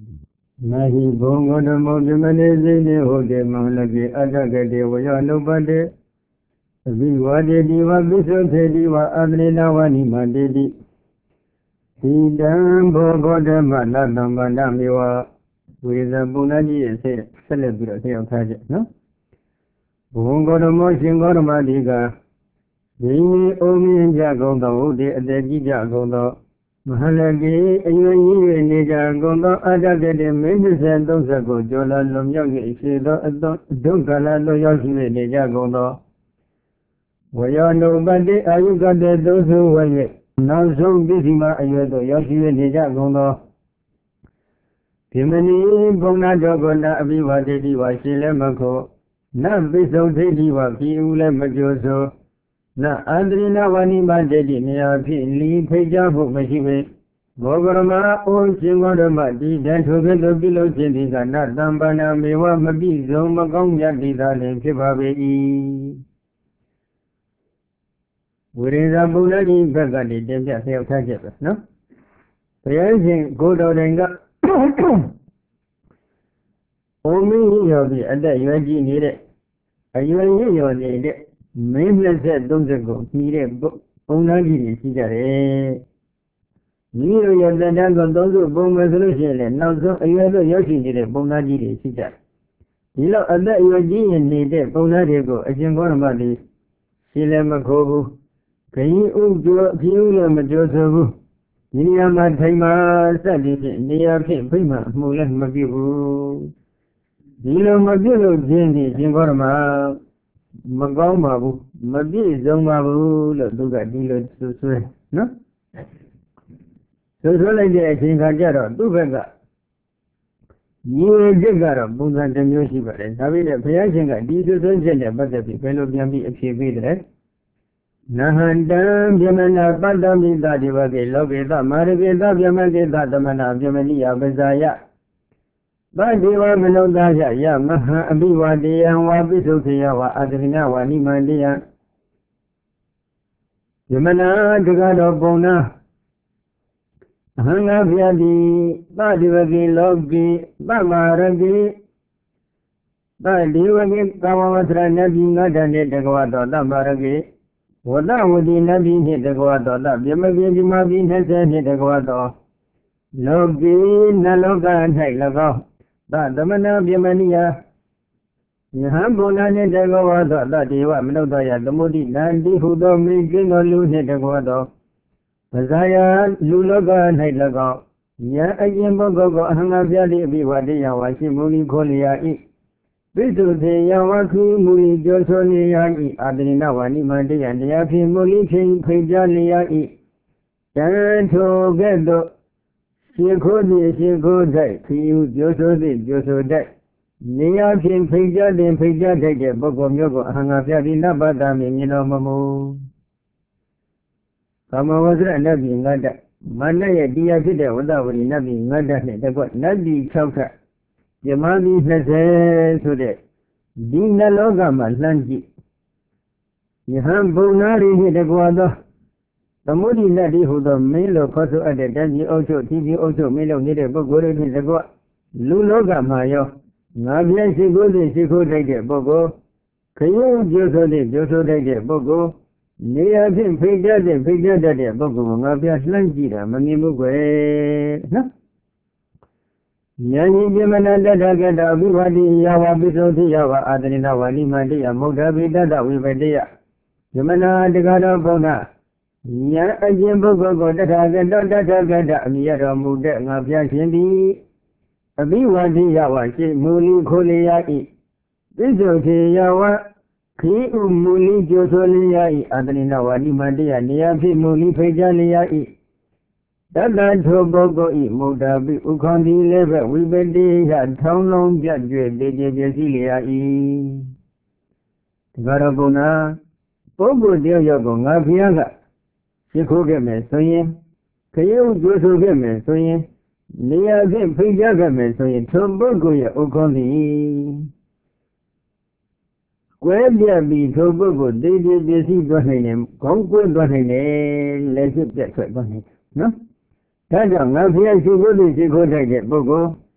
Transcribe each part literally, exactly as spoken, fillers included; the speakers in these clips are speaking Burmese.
Nahi bongono mojimane zini hote mahlaki adagade waya nubade Viwade diwa bisote diwa adrina wani madedi Sidam bogode maladam badamiwa Wiza bunadi ese celebro se okaje no Bongono mojingoro madiga Dini omi jagonda hote adegi jagonda Mahalagi ayuyi nija gondo adagade medicine dosa ko jola lomyogi isido adon dunkala lo yoshime nija gondo Wayano bade ayugade dosu waye Nausong bisima ayudo yoshime nija gondo Pimani bongna jogonda abivade diwa shile mako Na biso te diwa ki ule majoso Na andrina wani mandedi niyapi li pejabu mashibe Bogarama o singorama di dantoge lobilo sindika na dambana mewa mabizo magong yadi dale kibabe i Wiriza buladi bagadi dembya sayo tajeba no Payasin godo denga Omi yobi ada yuaji nire Ayuayi yobi nire Mimlese dongzego nire bonagi ni sijare Niro yadanda donzo bonga solution nauzo ayuado yoshi nire bonagi ni sijare Ilo ada yuaji nire bonagi go ajingora mali Sile makobu Kayi ujo kiule majosobu Niya mathaima sadi niya pin prima mula mabibu Ilo mabibu jindi jingora ma Magaw mabu, mabi zong mabu lo duga di lo susue, no? Susue lagi asin kajaro, tu bega. Ye jegaro, bunga temyoshi bare. Tapi le payasingka di susue jende batapi, pelo biambi api bidre. Nahandam biamana padam bida diwage logeda marigeda biamageda damana biamani abazaya. Badiwa menodaya ya maha abiwadiya wa bisukhiya wa adrina wa nimandiya Yamana jagado bona Hanga vyadi Badiwagi logi Bamaragi Badiwagi kawawatra nabi ngadane dagwado damaragi Wada wadi nabi ni dagwado da Biamagi jimabi nese ni dagwado Logi naloga nai lagaw Da damana biamaniya Yahan bona ne dagwado da diwa menodaya damudi nandi hudo migino lu ne dagwado Bazaya luloga nai lagaw Ya ayin bogo hanga vyali biwadiya washi muli kholiya i Bisu te yawaki muli josoniya i Adrina wani mandiya niyafi muli king pejaliya i Janto gedo Shiko di shiko dai, kiyu joso di joso dai. Niya pin pija din pija dai de bogo myogo hanga pyadi nabada mi mino mamu. Kama wasra nabi ngada. Mana ya dia fide wadawari nabi ngada ne dagwa nabi chauka. Yamani nase sude. Dina loga ma lanji. Yahan bunari hi dagwa do. Tamudi nadi hudo milo koso ade danji ocho tiji ocho milo nire bogore ni dagwa luloga mayo ngabya shiko de shiko daide bogo kayo joso de joso daide bogo niya pin pija de pija de bogo ngabya slanjira mangimu gwe na Yani jimana dada gada abivadi yawa bisoti yawa adrina wali mandiya modabi dada wibadiya Jimana digada bona Ya ajin bogo go dada gada dada gada amiyara muda ngabya shindi Abiwadi yawa shi muli kholi yai Bisoti yawa ki umuli josoli yai Adrina wali mandiya niyafi muli pejali yai Dada thobogo i mudabi ukhandi lebe wibedi ya thonglong byatjwe deje byasili yai Tigarabuna Bogo diyo yogo ngabya Shiko ke me soyin, kayo joso ke me soyin, niya ke pija ke me soyin, thobogo ya ukondi. Kwe bia bi thobogo deje byasi dwa naine, kong kwe dwa naine, lesi pya kwe dwa naine, no? Taja ngabya shiko di shiko daide bogo,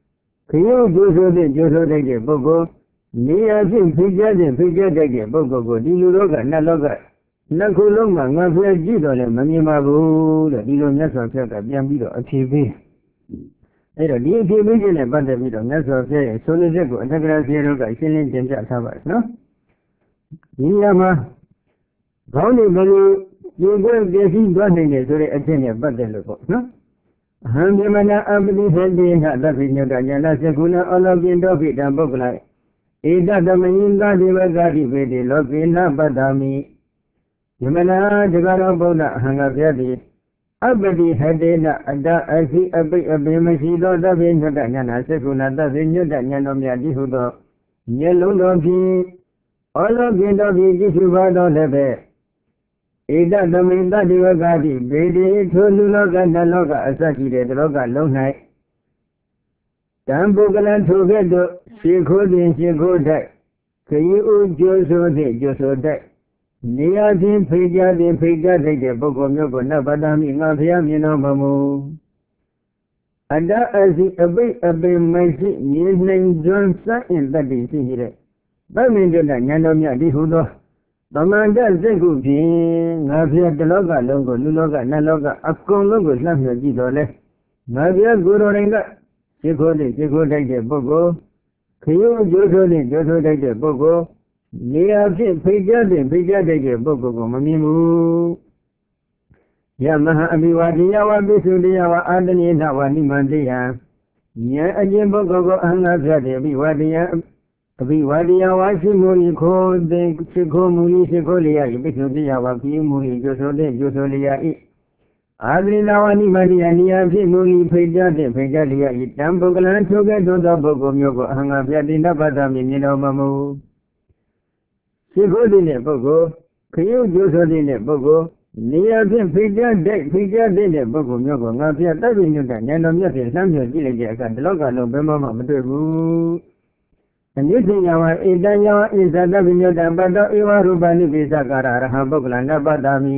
ခရုကျိုးဆိုတဲ့ကျိုးဆိုတဲ့ပုဂ္ဂိုလ်နေရာဖြင့်ဖိကြတဲ့ဖိကြတဲ့ပုဂ္ဂိုလ်ကိုဒီလူလောကနတ်လောကနှစ်ခုလုံးမှာငါဖျက်ကြည့်တော့လည်းမမြင်ပါဘူးတဲ့ဒီလိုမြတ်စွာဘုရားကပြန်ပြီးတော့အဖြေပေးအဲ့တော့ဒီအဖြေပေးခြင်းနဲ့ပတ်သက်ပြီးတော့မြတ်စွာဘုရားရဲ့ဆိုလိုချက်ကိုအတ္တကရာဆရာတို့ကရှင်းလင်းတင်ပြထားပါတယ်နော်ဒီနေရာမှာခေါင်းနေဘယ်လိုဒီကွယ်ပြည့်စည်သွားနိုင်တယ်ဆိုတဲ့အချက်နဲ့ပတ်သက်လို့ပေါ့နော်အဟံမြမနာအပတိဟတိဟသဗ္ဗညုတညာနာသကုဏအလောကိတောဖိတံပုဂ္ဂလဧတသမယင်သာဒီဝဂတိပေတိလောကိနပတ္တမိမြမနာတကရောဗုဒ္ဓအဟံကဘုရားတိအပတိဟတေနအတ္တအခိအပိအပိမရှိသောသဗ္ဗညုတညာနာသကုဏသဗ္ဗညုတညာတော်မြတ်တိဟုသောမျက်လုံးတော်ဖြင့်အလောကိတောဖိကြည့်ရှုပါတော်လည်းပဲဧတသမိတ္တိဝဂတိဘေဒီထိုလူလောကနတ်လောကအစရှိတဲ့လောကလုံး၌တံပုဂ္ဂလံထိုကဲ့သို့ရှေခိုးသည်ရှေခိုးတိုက်ခရီးဥကျိုးဆိုသည်ကျိုးဆိုတိုက်နေရာချင်းဖိကြသည်ဖိကြတဲ့ပုဂ္ဂိုလ်မျိုးကိုနတ်ပတ္တမိငါဖျားမြင်တော်မမူအတ္တအစီအပိအပိမရှိမြင်နိုင်စွမ်းစအင်တတ်တည်ရှိတဲ့ဗမ္မင်တဉာဏ်တော်မြတ်ဒီဟုသောသမန္တစိတ်ခုဖြင့်ငါဖျားတလောကလုံးကိုလူလောကနတ်လောကအကုန်လုံးကိုလှမ်းမြကြည့်တော်လဲငါဖျားကိုယ်တော်တိုင်ကရှေခိုးတဲ့ရှေခိုးတိုက်တဲ့ပုဂ္ဂိုလ်ခရုကျိုးဆိုတဲ့ကျိုးဆိုတိုက်တဲ့ပုဂ္ဂိုလ်နေရာဖြင့်ဖိကြတဲ့ဖိကြတဲ့ပုဂ္ဂိုလ်ကိုမမြင်ဘူးယမဟာအဘိဝါဒိယဝပိစုတိယဝအာတနိနဝနိမန္တိယဉာဏ်အကျင့်ပုဂ္ဂိုလ်ကိုအဟံငါဖြတ်တဲ့အဘိဝါဒိယအဘိဝါဒိယဝါရှိမူဤခိုးတဲ့ရှိခိုးမူဤရှိခိုးလျာဤပိစုတိယဝပိမူဤကျိုးဆိုတဲ့ကျိုးဆိုလျာဤအာသရိနာဝနိမန္တိယနိယဖြစ်မူဤဖိကြတဲ့ဖိကြလျာဤတံပုဂ္ဂလံထိုကဲ့သို့သောပုဂ္ဂိုလ်မျိုးကိုအဟံငါဖြတ်တိနပတ္တမြင်တော်မမူရှိခိုးတဲ့ပုဂ္ဂိုလ်ခရုကျိုးဆိုတဲ့ပုဂ္ဂိုလ်နေရာဖြင့်ဖိကြတဲ့ဖိကြတဲ့ပုဂ္ဂိုလ်မျိုးကိုငါဖြတ်တတ်ပြီးညွတ်တဲ့ဉာဏ်တော်မြတ်ဖြင့်လှမ်းမြကြည့်လိုက်တဲ့အခါဒီလောကလုံးဘယ်မှမတွေ့ဘူးအနိစ္စယဝဧတံယဝဣဇတဗိညုတံပတ္တောဧဝရူပနိပိသကာရရဟံပုဂ္ဂလံနပတ္တမိ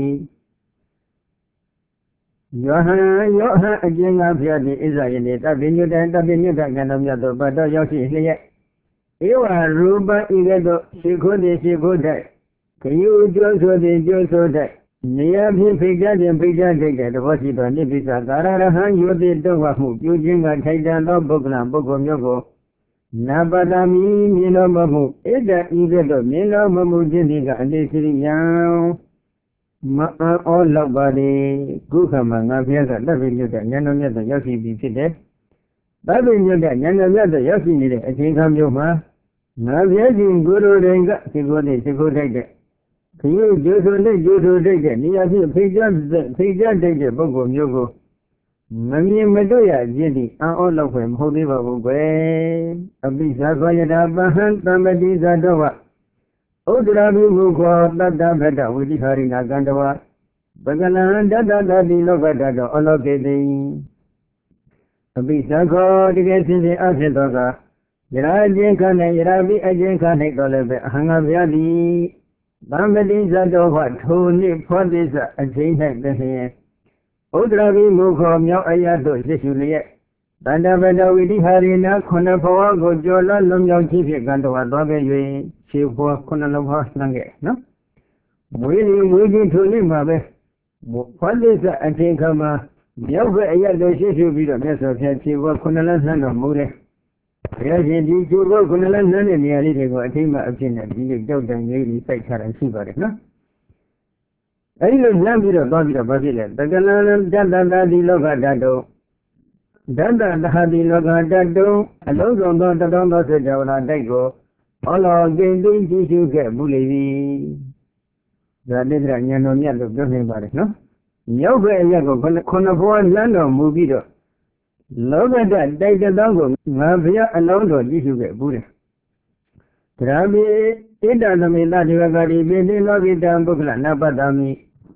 ယောဟံယောဟံအကျဉ်းကဖျားသည်ဣဇယနေတဗိညုတံတဗိညုတံကံတော်မြတ်သောပတ္တောရောက်ရှိလျက်ဧဝရူပဤကဲ့သို့ရှိခိုးသည်ရှိခိုးတဲ့ခရုကျိုးဆိုသည်ကျိုးဆိုတဲ့နေရာဖြင့်ဖိကြခြင်းဖိကြတဲ့တဘောရှိသောနိပိသကာရရဟံယောတိတောဝမှုပြုခြင်းကထိုက်တန်သောပုဂ္ဂလံပုဂ္ဂိုလ်မျိုးကိုနပတ္တမိမြင်တော်မမူဣဒ္ဓဤကဲ့သို့မြင်တော်မမူခြင်းဒီကအတိစိရိယံမအောလောက်ပါလေခုခမှာငါဘုရားကတပ်ပိညတ်တဲ့ဉာဏ်တော်မြတ်တဲ့ရောက်ရှိပြီဖြစ်တယ်တပ်ပိညတ်တဲ့ဉာဏ်တော်မြတ်တဲ့ရောက်ရှိနေတဲ့အချိန်ခါမျိုးမှာငါဘုရားရှင်ကိုယ်တော်တိုင်ကစေကိုနဲ့စေကိုတိုက်တဲ့ခရုကျိုးဆိုနဲ့ကျိုးဆိုတိုက်တဲ့နေရာဖြင့်ဖိကြတဲ့ဖိကြတိုက်တဲ့ပုဂ္ဂိုလ်မျိုးကိုမမြင်မတွေ့ရခြင်းဒီအံ့ဩလောက်ပဲမဟုတ်သေးပါဘူးကွယ်အပိသခောယတာပဟံတမ္ပတိဇတောဝဥဒ္ဒရာဘိမုခောတတ္တဗတ္တဝိတိဟာရိနာကန္တဝပကလံတတ္တတတိလောကတတောအလောကေတိအပိသခောတကယ်စင်စစ်အဖြစ်သောကယရာအခြင်းခ၌ယရာပိအခြင်းခ၌တော်လည်းပဲအဟံငါဗျာတိတမ္ပတိဇတောဝထိုနှင့်ဖောတိစအခြင်း၌တည်းဥဒ္ဒရာဘိမုခောမြောက်အရသို့ရရှိလျက်တန္တဗတဝိတိဟာရိနာခုနဘဝကိုကြော်လလွန်မြောက်ခြင်းဖြင့်ကံတော်သွားခဲ့၍ခြေဘဝခုနလုံးဟောနှံခဲ့နော်မွေးနေမွေးခြင်းထိုနေ့မှာပဲဖောတိစအခြင်းခမှာမြောက်ဘက်အရသို့ရှိရှိပြီးတော့မြတ်စွာဘုရားခြေဘဝခုနလုံးနှံတော်မူတယ်ဘုရားရှင်ဒီခြေဘဝခုနလုံးနှံတဲ့နေရာလေးတွေကိုအထိမ့်မှအဖြစ်နဲ့ဒီလိုကြောက်တန်လေးကြီးစိုက်ထားတာရှိပါတယ်နော်အဲဒီလိုလမ်းပြီးတော့သွားပြီးတော့ဘာဖြစ်လဲတက္ကလံတတ္တတတိလောကဓာတုဓတ္တတဟတိလောကဓာတုအလုံးစုံသောတတော်သောစေတဝနာတိုက်ကိုအလောကိဉ္စိကြည့်ရှုခဲ့မှုလေပြီဇာတိတ္တဉာဏ်တော်မြတ်လို့ပြောနေပါတယ်နော်မြောက်ဘက်အရက်ကိုခုနဘဝလမ်းတော်မူပြီးတော့လောကဓာတ်တိုက်တဲ့တောင်းကိုငါဘုရားအလုံးတော်ကြည့်ရှုခဲ့ဘူးတယ်သရမိဣဒ္ဓသမေတ္တိဝဂတိပိတိလောကိတံပုဂ္ဂလနပတ္တမိ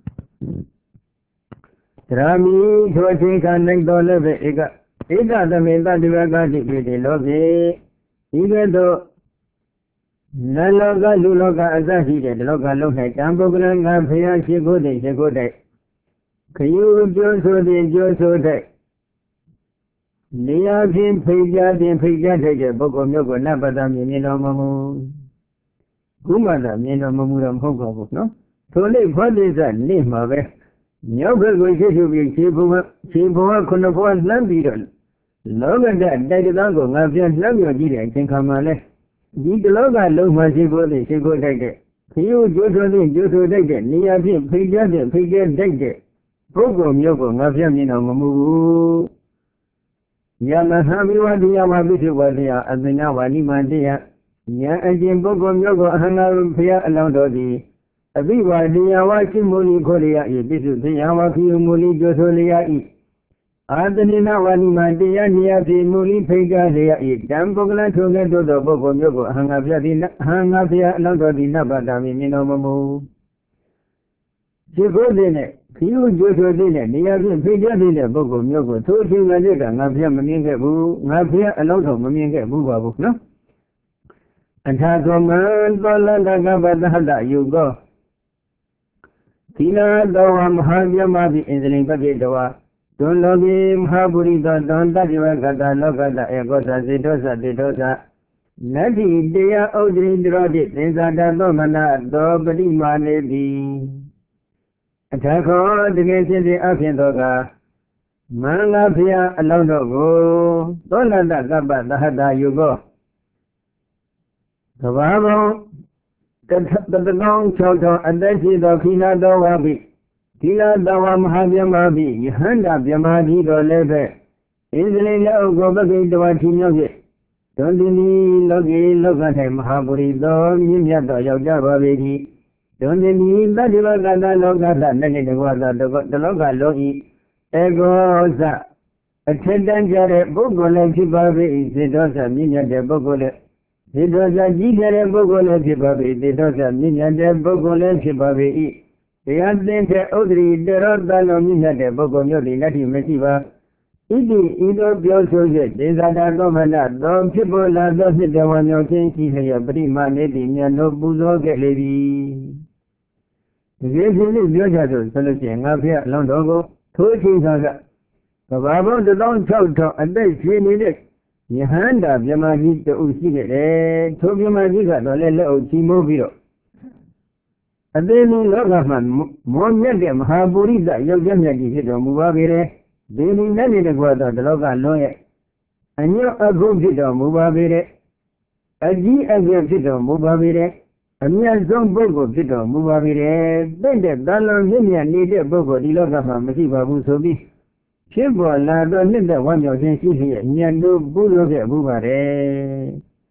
သရမိထိုအချိန်ခါနိုင်တော်လည်းပဲဧကဣဒ္ဓသမေတ္တိဝဂတိပိတိလောကိဤကဲ့သို့နတ်လောကလူလောကအစရှိတဲ့ဒီလောကလုံး၌တံပုဂ္ဂလငါဖျားရှိခိုးတဲ့ရှိခိုးတဲ့ခယူကျိုးဆိုတဲ့ကျိုးဆိုတဲ့နေရာချင်းဖိတ်ကြခြင်းဖိတ်ကြထိုက်တဲ့ပုဂ္ဂိုလ်မျိုးကိုနတ်ပတ္တမြင်မြင်တော်မမူခုမှသာမြင်တော်မမူတော့မဟုတ်ပါဘူးနော်ထိုလိဖောတိစနေ့မှာပဲမြောက်ဘက်ကိုရှိရှိပြီးခြေဘဝခြေဘဝခုနှစ်ဘဝလှမ်းပြီးတော့လောကဓာတ်တိုက်တန်းကိုငါပြန်လှမ်းပြောကြည့်တဲ့အချိန်ခါမှာလဲဒီတလောကလုံးမှာရှိဖို့လေရှိဖို့ထိုက်တဲ့ခရီးကျိုးဆိုတဲ့ကျိုးဆိုထိုက်တဲ့နေရာဖြင့်ဖိတ်ကြတဲ့ဖိတ်ကြထိုက်တဲ့ပုဂ္ဂိုလ်မျိုးကိုငါပြန်မြင်တော်မမူဘူးယမဟာမိဝတိယဝပိစုဝတိယအသနာဝါနိမန္တိယဉာဏ်အကျင့်ပုဂ္ဂိုလ်မျိုးကိုအဟံငါဘုရားအလောင်းတော်သည်အဘိဝါတိယဝရှိမူလီခေါ်ရ၏ပိစုတိယဝခိမူလီကျိုးဆိုလျ၏အာသနိနာဝါနိမန္တိယနိယတိမူလီဖိတ်ကြလျ၏တံပုဂ္ဂလထုံးတဲ့သို့သောပုဂ္ဂိုလ်မျိုးကိုအဟံငါဘုရားသည်အဟံငါဘုရားအလောင်းတော်သည်နတ်ပါတာမြင်တော်မမူဒီကိုယ်နဲ့ခီးဦးကျိုးဆိုတဲ့နေရာပြင်ဖိတ်ကြတဲ့ပုဂ္ဂိုလ်မျိုးကိုသို့ချင်းကလေးကငါဖျက်မမြင်ခဲ့ဘူးငါဖျက်အလုံးစုံမမြင်ခဲ့ဘူးပါဘူးနော်အထာသောမံသောလန္တကပတဟတယုကောသီလတော်ဝမဟာမြမပိဣန္ဒြိပပိတဝါတွန်လောကိမဟာပုရိသောတန်တတိဝကတလောကတဧကောသစေတောသတေတောသနတ္တိတရားဥဒ္ဒရိတရောတိသင်္ဇာတသောမနာသောပရိမာနေတိအထာခောတကယ်ဖြစ်တဲ့အဖြစ်သောကမင်္ဂလာဖျားအလောင်းတော်ကိုသောလတကပ္ပသဟတယုကောကဘာပေါင်းတတကောင်း၆ထောင်အသက်ရှိသောခိနာတော်ဝါပိခိနာတော်ဝါမဟာဗျမပိယဟန္တာဗျမတိတော်လည်းပဲဣဇလိလက်ဥကောပကိတဝတိမြောက်ဖြင့်တွန်တင်ဒီလောကီလောက၌မဟာပုရိသောမြင့်မြတ်သောယောက်ျားပါပေ၏တွန်တင်ဒီတတိဝကတလောကသနဲ့တကွာသောတလောကလုံးဤဧကောသအထက်တန်းကြတဲ့ပုဂ္ဂိုလ်လည်းဖြစ်ပါပေ၏စေတောသမြင့်မြတ်တဲ့ပုဂ္ဂိုလ်လည်းစေတောသကြီးတဲ့ပုဂ္ဂိုလ်လည်းဖြစ်ပါပေ၏စေတောသမြင့်မြတ်တဲ့ပုဂ္ဂိုလ်လည်းဖြစ်ပါပေ၏တရားသင်တဲ့ဥဒ္ဒရိတရောတန်တော်မြင့်မြတ်တဲ့ပုဂ္ဂိုလ်မျိုးဒီလက်ထိမရှိပါဣတိဤသောပြောဆိုချက်ဒေသတာသောမနသောဖြစ်ပေါ်လာသောဖြစ်တော်ဝါမြောက်ခြင်းရှိလျက်ပရိမာနေတိမြတ်တို့ပူဇော်ခဲ့လေပြီဒီလိုဖြစ်လို့ပြောကြဆိုဆိုလို့ရှိရင်ငါဖျက်အလောင်းတော်ကိုထိုးချင်းသာကကဘာပေါင်းတစ်သောင်းခြောက်ထောင်အသက်ရှင်နေတဲ့ယဟန္တာမြမကြီးတူရှိခဲ့တယ်ထိုမြမကြီးကတော့လည်းလက်အုပ်ချီမိုးပြီးတော့အသေးလေးလောကမှာမောမြတ်တဲ့မဟာပုရိသယောက်ျားမြတ်ကြီးဖြစ်တော်မူပါပေတယ်ဒီနည်းနဲ့တကွာတော့ဒီလောကလုံးရဲ့အညောအကုဖြစ်တော်မူပါပေတယ်အကြီးအကျယ်ဖြစ်တော်မူပါပေတယ်အမြတ်ဆုံးပုဂ္ဂိုလ်ဖြစ်တော်မူပါပေတယ်တဲ့တဲ့တန်လုံးမြင့်မြတ်နေတဲ့ပုဂ္ဂိုလ်ဒီလောကမှာမရှိပါဘူးဆိုပြီးဖြစ်ပေါ်လာတော့နှစ်သက်ဝမ်းမြောက်ခြင်းရှိလျက်ဉာဏ်တို့ပူဇော်ခဲ့မှုပါတယ်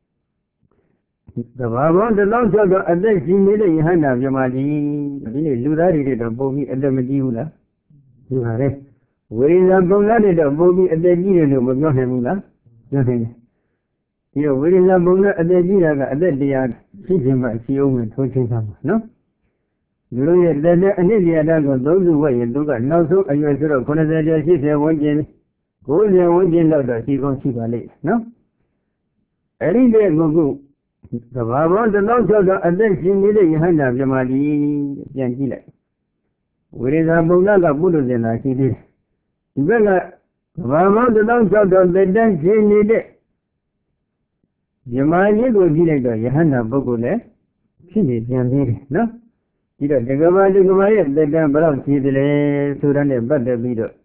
ကဘာဘောတလောင်းချက်တော့အသက်ရှင်နေတဲ့ယဟန္တာမြမကြီးဒီနေ့လူသားတွေတော့ပုံပြီးအသက်မကြီးဘူးလားဒီပါလေဝိရိယပုံသားတွေတော့ပုံပြီးအသက်ကြီးတယ်လို့မပြောနိုင်ဘူးလားပြောနိုင်တယ်ဒီတော့ဝိရိယပုံသားအသက်ကြီးတာကအသက်တရားရှိခြင်းမှရှိအောင်ထိုးချင်းသမှာနော်လူတို့ရဲ့တက်တဲ့အနည်းရတာကိုသုံးစုဝက်ရင်သူကနောက်ဆုံးအရွယ်ဆိုတော့ခုနှစ်ဆယ်ကျော်ရှစ်ဆယ်ဝန်းကျင်ကိုယ်ဆယ်ဝန်းကျင်လောက်တော့ရှိကောင်းရှိပါလိမ့်နော်အဲ့ဒီတဲ့ကိုကုကဘာဘောတလောင်းချောက်တော့အသက်ရှင်နေတဲ့ယဟန္တာမြမကြီးပြန်ကြည့်လိုက်ဝိရိယပုံနာကပုထုဇဉ်သာရှိသေးတယ်ဒီဘက်ကကဘာဘောတလောင်းချောက်တော့တက်တန်းရှင်နေတဲ့မြမကြီးကိုကြည့်လိုက်တော့ယဟန္တာပုဂ္ဂိုလ်လည်းဖြစ်နေပြန်သေးတယ်နော်ဒီတော့ဒကမာဒကမာရဲ့တက်တန်းဘယ်လောက်ရှိသလဲဆိုတာနဲ့ပတ်သက်ပြီးတော့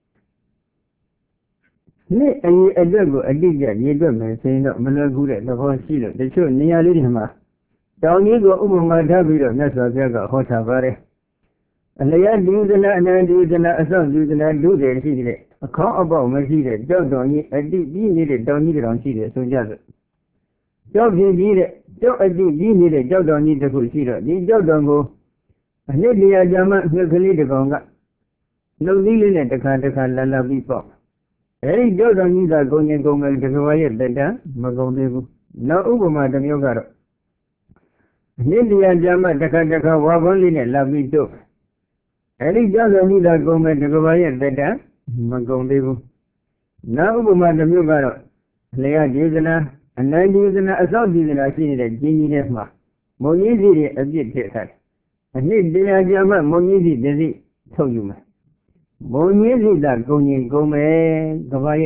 နေ့အရင်အတွက်ကိုအတိအကျရေးတွက်မယ်ဆိုရင်တော့မလွယ်ကူတဲ့သဘောရှိလို့တချို့နေရာလေးတွေမှာတောင်ကြီးကိုဥပမာထားပြီးတော့မြတ်စွာဘုရားကဟောထားပါတယ်အလျက်ဒီသနာအနန္ဒီသနာအဆောက်ဒီသနာဒုတယ်ရှိတဲ့အခေါင်းအပေါက်မရှိတဲ့ကြောက်တော်ကြီးအတိပြီးနေတဲ့တောင်ကြီးတောင်ရှိတယ်ဆိုကြတယ်ကြောက်ပြင်းကြီးတဲ့ကြောက်အတိပြီးနေတဲ့ကြောက်တော်ကြီးတစ်ခုရှိတော့ဒီကြောက်တော်ကိုအနှစ်တရာကြာမှအနှစ်ကလေးတစ်ကောင်ကနှုတ်သီးလေးနဲ့တစ်ခါတစ်ခါလာလာပြီးပေါ့အဲဒီကြောက်တော်ကြီးကဂုံငင်ဂုံငယ်တကဘာရဲ့တက်တန်းမဂုံသေးဘူးနောက်ဥပမာတစ်မျိုးကတော့အနှစ်တရာကြာမှတစ်ခါတစ်ခါဝါဘုံးလေးနဲ့လာပြီးတော့အဲဒီကြောက်တော်ကြီးကဂုံငယ်တကဘာရဲ့တက်တန်းမဂုံသေးဘူးနောက်ဥပမာတစ်မျိုးကတော့လျာကျေသနာအနန္တကျေသနာအဆောက်ကျေသနာရှိနေတဲ့ကျင်းကြီးထဲမှာမုံကြီးစီတွေအပြစ်ထည့်ထားတယ်အနှစ်တရားကြာမှမုံကြီးစီတစ်စီထုတ်ယူမယ်မုံကြီးစီကဂုံရင်ဂုံမယ်ကဘာရဲ့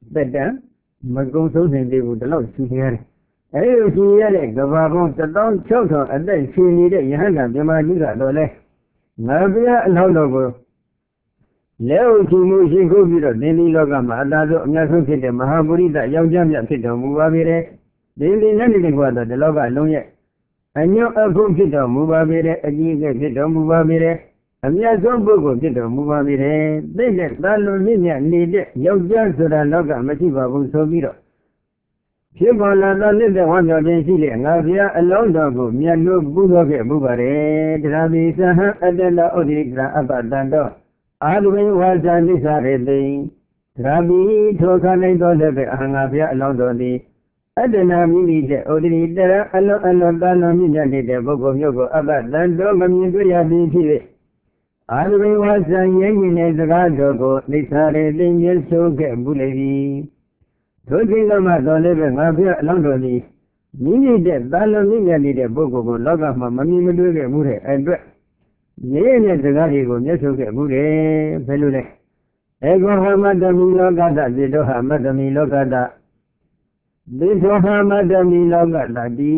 သက်တမ်းမကုန်ဆုံးနိုင်သေးဘူးဒီလောက်ရှိနေရတယ်အဲဒီလိုရှိရတဲ့ကဘာပေါင်းတစ်သောင်းခြောက်ထောင်အသက်ရှင်နေတဲ့ယဟန္တာမြမကြီးကတော့လေငါဘုရားအလောင်းတော်ကိုလက်ဥချီမှုရှိခိုးပြီးတော့သင်္ဒီလောကမှာအတားဆုံးအများဆုံးဖြစ်တဲ့မဟာပုရိသယောက်ျားမြတ်ဖြစ်တော်မူပါပေတဲ့ဒီဒီနဲ့ဒီကွာတော့ဒီလောကလုံးရဲ့အညွတ်အဖို့ဖြစ်တော်မူပါပေတဲ့အကြီးအကဲဖြစ်တော်မူပါပေတဲ့အမြတ်ဆုံးပုဂ္ဂိုလ်ဖြစ်တော်မူပါပေတဲ့သိတဲ့သာလွန်မြင့်မြတ်နေတဲ့ယောက်ျားဆိုတာလောကမရှိပါဘူးဆိုပြီးတော့ဖြစ်ပေါ်လာသောလက်သက်ဝမ်းမြောက်ခြင်းရှိလေငါဘုရားအလုံးတော်ကိုမြတ်လို့ပူဇော်ခဲ့မှုပါတယ်တရားပိသဟံအတ္တလဥဒိကရအပ္ပတံတော်အာလူဝိဝါစာနိစ္စရေတိတရားပိထိုခနိုင်သောလက်သက်အဟံငါဘုရားအလုံးတော်သည်အတ္တနာမိမိတဲ့ဩဒိတရအလုံးအလုံးသာလွန်မြင့်မြတ်နေတဲ့ပုဂ္ဂိုလ်မျိုးကိုအပ္ပတံတော်မမြင်တွေ့ရသည်ဖြစ်၍အာလူဝိဝါစာရင်းရင်တဲ့စကားတော်ကိုနိစ္စရေတိမြတ်ဆိုခဲ့မှုလေသည်ထိုချိန်ကမှတော်လည်းပဲငါဘုရားအလောင်းတော်သည်မိမိတဲ့သာလွန်မြင့်မြတ်နေတဲ့ပုဂ္ဂိုလ်ကိုလောကမှာမမြင်မတွေ့ခဲ့မှုတဲ့အတွက်ရေးတဲ့စကားတွေကိုမျက်စုံခဲ့မှုတယ်ဘယ်လိုလဲဧကောဟမတ္တမိလောကတသေတောဟမတ္တမိလောကတသေတောဟမတ္တမိလောကတတိ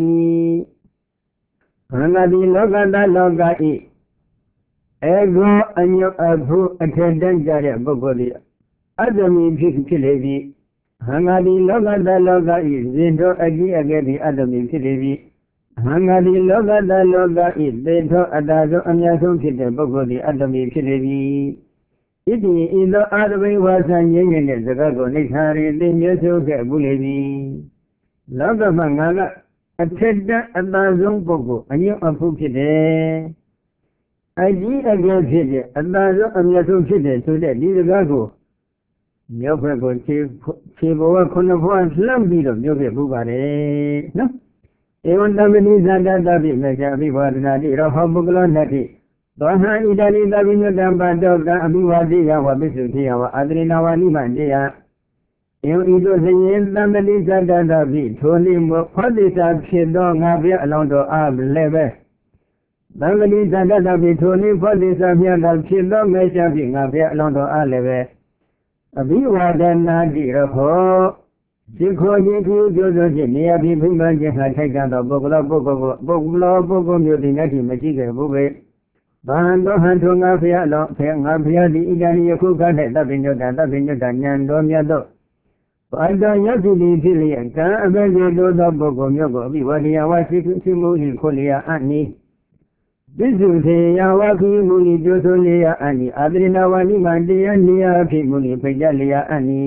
ခန္ဓာတိလောကတလောကဤဧကောအညုအဖုအထက်တန်းကြတဲ့ပုဂ္ဂိုလ်သည်အတ္တမိဖြစ်ဖြစ်လေပြီဟံဃာတိလောကတလောကဤဇင်တော်အကြီးအကဲသည်အတ္တမိဖြစ်လေပြီဟံဃာတိလောကတလောကဤသေထောအတ္တဆုံးအမြတ်ဆုံးဖြစ်တဲ့ပုဂ္ဂိုလ်သည်အတ္တမိဖြစ်လေပြီဣတိဤသောအာရဝိဝါဆံရင်းရင်းတဲ့စကားကိုနိဋ္ဌာရီသိမြတ်ဆိုခဲ့ဘူးလေပြီလောကမှာငါကအထက်တအတ္တဆုံးပုဂ္ဂိုလ်အညွတ်အဖုဖြစ်တယ်အကြီးအကဲဖြစ်တဲ့အတ္တဆုံးအမြတ်ဆုံးဖြစ်တဲ့ဆိုတဲ့ဒီစကားကိုမြောက်ဘက်ကိုခြေခြေဘဝခုနှစ်ဘဝလှမ်းပြီးတော့ပြောပြမှုပါတယ်နော်ဧဝံတမဏိဇာတတပိမေချာအဘိဝါဒနာတိရောဟောပုဂ္ဂလောနတ္တိသောဟံဣဒာလိတပိညတံပတောကံအဘိဝါတိယဝပိစုတိယဝအာတရိနာဝနိမန္တေယဧဝံဤသို့စရင်တမဏိဇာတတပိထိုလိမောဖောတိစာဖြစ်သောငါဘုရားအလောင်းတော်အားလည်းပဲတမဏိဇာတတပိထိုလိဖောတိစာမြတ်သာဖြစ်သောမေချာဖြင့်ငါဘုရားအလောင်းတော်အားလည်းပဲအဘိဝါဒနာတိရဟောစိခောခြင်းသူကျိုးစွဖြင့်နေရာပြီးဖိမှန်ခြင်းဟာထိုက်ကံသောပုဂ္ဂလောပုဂ္ဂိုလ်ကိုပုဂ္ဂလောပုဂ္ဂိုလ်မျိုးသည်လည်းမရှိခဲ့ဘူးပဲ။ဘာသောဟန်ထုံငါဖျားလောဖျားငါဖျားသည်ဣဒာနိယခုခ၌တပ်ပညုတ္တတပ်ပညုတ္တဉာဏ်တော်မြတ်သောဘာတော်ယသိတိဖြစ်လျက်ကံအဘယ်လိုသောပုဂ္ဂိုလ်မျိုးကိုအဘိဝါဒယဝရှိရှိမှု၏ခိုလျာအနိပိစုသေယဝခိမူလီကျိုးဆိုလျာအနိအာတရိနာဝနိမန္တေယနိယဖြစ်မူလီဖိတ်ကြလျာအနိ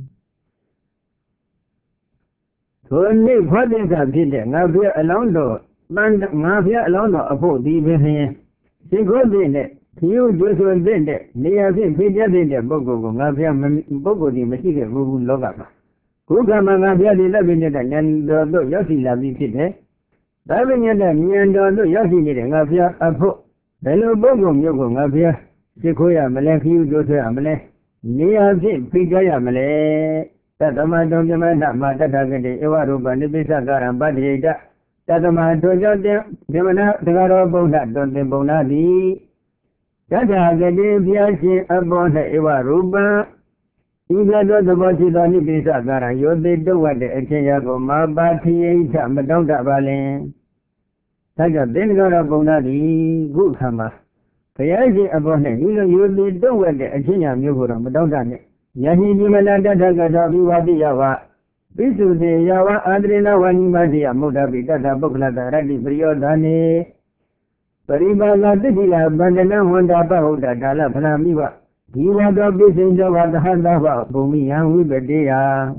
ထိုနေ့ဖောတိကဖြစ်တဲ့ငါဘုရားအလောင်းတော်တန်ငါဘုရားအလောင်းတော်အဖို့ဒီပင်လျင်စိတ်ကိုယ်တဲ့နဲ့ခီးဥကျိုးဆိုတဲ့နေရာဖြင့်ဖိတ်ကြတဲ့ပုဂ္ဂိုလ်ကိုငါဘုရားပုဂ္ဂိုလ်ဒီမရှိခဲ့ဘူးလောကမှာခုကမှငါဘုရားဒီလက်ပင်တဲ့ဉာဏ်တော်တို့ရောက်ရှိလာပြီးဖြစ်တယ်ဒါပင်ညတဲ့ဉာဏ်တော်တို့ရောက်ရှိနေတဲ့ငါဘုရားအဖို့ဘယ်လိုပုဂ္ဂိုလ်မျိုးကိုငါဘုရားစိတ်ခိုးရမလဲခီးဥကျိုးဆိုရမလဲနေရာဖြင့်ဖိတ်ကြရမလဲတသမတောပြမနာမတတ္ထကတိဧဝရူပနိပိစ္ဆကာရံပတ္တိတတသမတောကြောင့်ပြမနာတကားတော်ဘုံနာတွင်တင်ဘုံနာသည်တတ္ထကတိဘုရားရှင်အပေါ်၌ဧဝရူပံဤကတော်သဘောရှိသောနိပိစ္ဆကာရံယောတိတုဝတ်တဲ့အချင်းရာကိုမာပါတိယိထမတောင့်တပါလင်ဒါကြောင့်သင်္ကာရဘုံနာသည်ခုခါမှာဘုရားရှင်အပေါ်၌ဤလိုယောတိတုဝတ်တဲ့အချင်းရာမျိုးကိုတော့မတောင့်တနဲ့ယဟိဒီမနာတထကတောဘိဝါတိယဝပိစုသေယဝအာတရိနာဝဏိမတိယမုဒ္ဒပိတထပုဂ္ဂလတရတ္တိပရိယောဒာနေပရိပါလာတိတိလာဗန္ဒနဝန္တာပဟုတ်တာဒါလဖနာမိဝဒီဝတောပိစိန်သောဝတဟသဘဘုံမိယံဝိပတေယ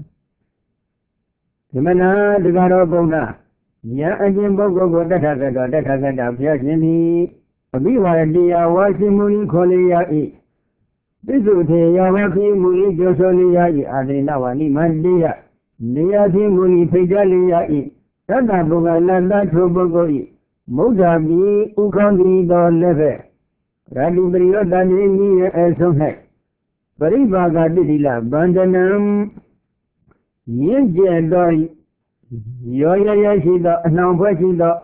ဒီမနာတကားတော်ဘုံနာယံအရှင်ပုဂ္ဂိုလ်ကိုတထကတောတထကတောဘုရားရှင်သည်အဘိဝါတိယဝါရှိမူနိခေါ်လေယ၏ပိစုထေယဝခိမူ၏ကျိုးဆိုလေယ၏အာတိနဝနိမန္တေယနေယတိမူ၏ဖိတ်ကြလေယ၏သတ္တပုဂ္ဂလတ္တထိုပုဂ္ဂိုလ်၏မုဒ္ဒပိဥခေါင်းသည်သောလည်းပဲရတိပရိယောတန်၏ဤရဲ့အဆုံး၌ပရိပါကတိတိလဗန္ဒနံရင့်ကျက်သောရောရရရှိသောအနှောင်ဖွဲ့ရှိသော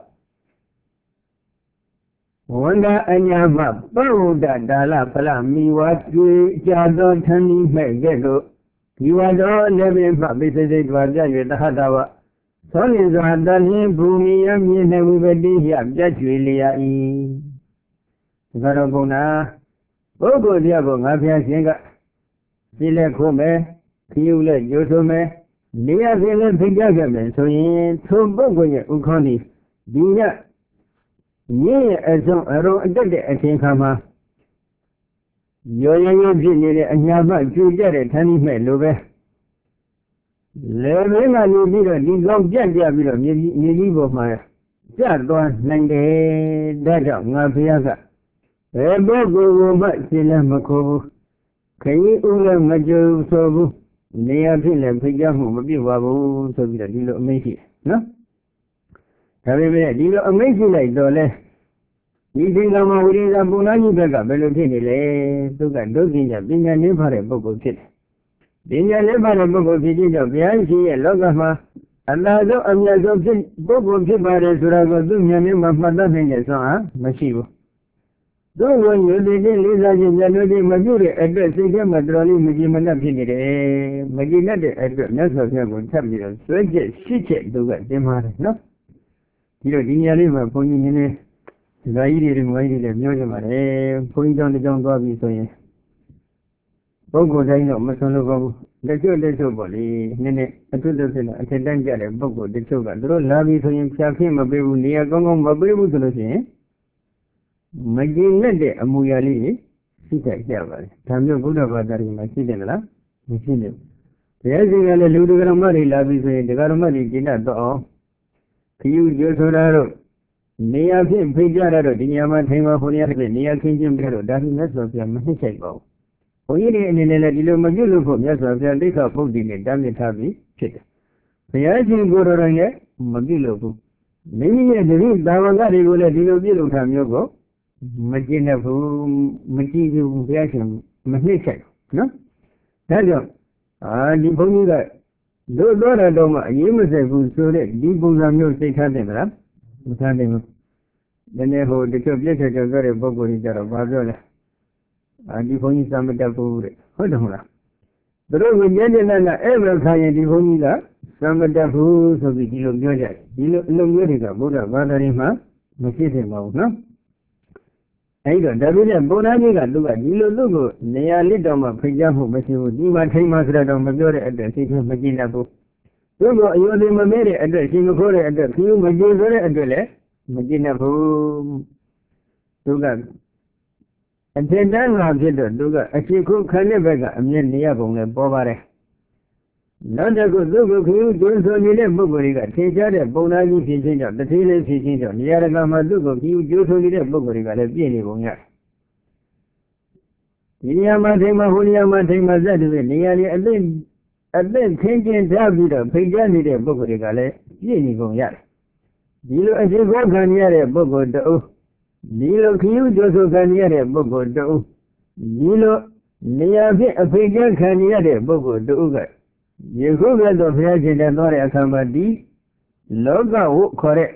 ဝန္ဒအညာမပဝုဒ္ဒဒါလဖလမိဝါကျွေကြသောထန်ဤမဲ့ကဲ့သို့ဒီဝါတော်လည်းပင်မှပိစိစိတ်တွာပြ၍တဟတဝသောလင်စွာတန်လင်းဘူမိယမြင်နေဝိပတိယပြတ်ကျွေလျာ၏ဒါကတော့ဘုံနာပုဂ္ဂိုလ်တရားကိုငါဖျားရှင်ကပြည့်လက်ခိုးမယ်ခီးယူလက်ကျိုးဆိုမယ်နေရာစင်းလည်းဖိတ်ကြခဲ့မယ်ဆိုရင်ထိုပုဂ္ဂိုလ်ရဲ့ဥခေါင်းဒီဒီညညရဲ့အစုံအရုံအတက်တဲ့အချိန်ခါမှာရောရရဖြစ်နေတဲ့အညာမကျူကြတဲ့ဌာနမဲ့လိုပဲလေမင်းကနေပြီးတော့ဒီကောင်ပြတ်ပြပြီးတော့မြေကြီးမြေကြီးပေါ်မှာကျသွားနိုင်တယ်ဒါကြောင့်ငါဘုရားကဘယ်ပုဂ္ဂိုလ်ကိုမှရှင်းလည်းမခေါ်ဘူးခရီးဥလည်းမကြုံဆိုဘူးနေရာဖြစ်လည်းဖိတ်ကြားမှုမပြုတ်ပါဘူးဆိုပြီးတော့ဒီလိုအမိန့်ရှိတယ်နော်ဒါပေမဲ့ဒီလိုအမိန့်ရှိလိုက်တော့လဲဒီသင်္ကမဝိရိယပုဏ္ဏကြီးဘက်ကဘယ်လိုဖြစ်နေလဲသူကဒုက္ခိညပညာနည်းဖတဲ့ပုဂ္ဂိုလ်ဖြစ်တယ်ပညာနည်းဖတဲ့ပုဂ္ဂိုလ်ဖြစ်ခြင်းကြောင့်ဘုရားရှိရဲ့လောကမှာအနာဆုံးအမြတ်ဆုံးဖြစ်ပုဂ္ဂိုလ်ဖြစ်ပါတယ်ဆိုတာကိုသူဉာဏ်နဲ့မှမှတ်တတ်နိုင်တဲ့ဆွမ်းအားမရှိဘူးသူ့ကိုညွှန်ပြခြင်းလေးစားခြင်းဉာဏ်နဲ့မပြုတဲ့အတွက်စိတ်ထဲမှာတော်တော်လေးမကြည်မနှက်ဖြစ်နေတယ်မကြည်နှက်တဲ့အတွက်မြတ်စွာဘုရားကိုထပ်ပြီးတော့ဆွဲချက်ရှိချက်သူကတင်ပါတယ်နော်ဒီတော့ဒီညလေးမှာဘုန်းကြီးနည်းနည်းဒီလာကြီးတွေငွေကြီးတွေပြောကြပါလေဘုန်းကြီးကြောင့်တစ်ကြောင်းသွားပြီဆိုရင်ပုဂ္ဂိုလ်တိုင်းတော့မဆွလို့ပါဘူးလက်ကျွတ်လက်ကျွတ်ပေါ့လေနည်းနည်းအထွတ်တက်ဖြစ်တော့အထက်တန်းကြတဲ့ပုဂ္ဂိုလ်တချို့ကသူတို့လာပြီဆိုရင်ဖြာခင်းမပေးဘူးနေရာကောင်းကောင်းမပေးဘူးဆိုလို့ရှိရင်မကြည်နဲ့တဲ့အမူအရာလေးရှိတတ်ကြပါလေဒါမျိုးဘုရားဘာသာတွေမှာရှိတယ်လားမရှိဘူးဘုရားရှင်ကလည်းလူတရားမတွေလာပြီဆိုရင်တရားမတွေကျင့်တတ်တော့ခရီးကျိုးဆိုတာတော့နေရာဖြင့်ဖိတ်ကြရတော့ဒီနေရာမှာထိုင်ပါဘုရားဖြစ်နေရာခင်းချင်းပြတော့ဒါပြီးမြတ်စွာဘုရားမနှိမ့်ဆိုင်ပါဘူးဘုန်းကြီးတွေအနေနဲ့လည်းဒီလိုမပြုလို့ဖို့မြတ်စွာဘုရားဒိဋ္ဌပုဒ်တိနဲ့တားမြစ်ထားပြီးဖြစ်တယ်ဘုရားရှင်ကိုယ်တော်ရဲ့မပြုလို့ဘူးမိမိရဲ့တတိသာဝကတွေကိုလည်းဒီလိုပြုလုပ်တာမျိုးကိုမကျင့်တတ်ဘူးမကြည့်ဘူးဘုရားရှင်မနှိမ့်ဆိုင်နော်ဒါကြောင့်အာဒီဘုန်းကြီးကတို့တော့တော့မှအရေးမဆိုင်ဘူးဆိုတဲ့ဒီပုံစံမျိုးသိထားတယ်မလားမထားနိုင်ဘူးနည်းနည်းဟိုတချို့ပြည့်ချက်ကြောပြောတဲ့ပုဂ္ဂိုလ်ကြီးကြတော့ဘာပြောလဲအာဒီဘုန်းကြီးစမ်းမတတ်ဘူးတဲ့ဟုတ်တယ်မလားသူတို့ကညနေနဲ့အဲ့လိုခါရင်ဒီဘုန်းကြီးကစမ်းမတတ်ဘူးဆိုပြီးဒီလိုပြောကြတယ်ဒီလိုအလုံးမျိုးတွေကဘုရားဘာသာရေးမှာမရှိသင့်ပါဘူးနော်အဲ့တော့ဒါပြည့်တဲ့ဘုရားကြီးကသူကဒီလိုသူ့ကိုနေရာလစ်တော်မှာဖိတ်ကြားမှုမရှိဘူးဒီမှာထိမှဆိုတော့မပြောတဲ့အတွက်စိတ်ထဲမကြည်တတ်ဘူးသူ့ကိုအယုဒိမမဲတဲ့အတွက်ရှင်မခိုးတဲ့အတွက်ခီးမကြည်ဆိုတဲ့အတွက်လည်းမကြည်တတ်ဘူးသူကအထင်တန်းလာဖြစ်တော့သူကအရှိခုခဏစ်ဘက်ကအမြဲနေရပုံနဲ့ပေါ်ပါတယ်နောက်တစ်ခုသူ့ကိုခီးကျွန်းဆိုနေတဲ့ပုဂ္ဂိုလ်တွေကထင်ရှားတဲ့ပုံသားကြီးဖြစ်ခြင်းကြောင့်တတိလေးဖြစ်ခြင်းကြောင့်နေရာတကာမှာသူ့ကိုခီးကျွန်းဆိုနေတဲ့ပုဂ္ဂိုလ်တွေကလည်းပြည့်နေပုံရတယ်ဒီနေရာမှာထိမှဟိုနေရာမှာထိမှစက်တဲ့နေရာလေးအသိအသက်ခင်းကျင်းထားပြီးတော့ဖိတ်ကြားနေတဲ့ပုဂ္ဂိုလ်တွေကလည်းပြည့်နေကုန်ရတယ်ဒီလိုအရှိခိုးခံရတဲ့ပုဂ္ဂိုလ်တအုပ်ဒီလိုခရီးကြိုးဆိုခံရတဲ့ပုဂ္ဂိုလ်တအုပ်ဒီလိုနေရာဖြင့်အဖိတ်ကြားခံရတဲ့ပုဂ္ဂိုလ်တအုပ်ကယခုကတော့ဘုရားရှင်နဲ့သွားတဲ့အခါမှာဒီလောကဝခေါ်တဲ့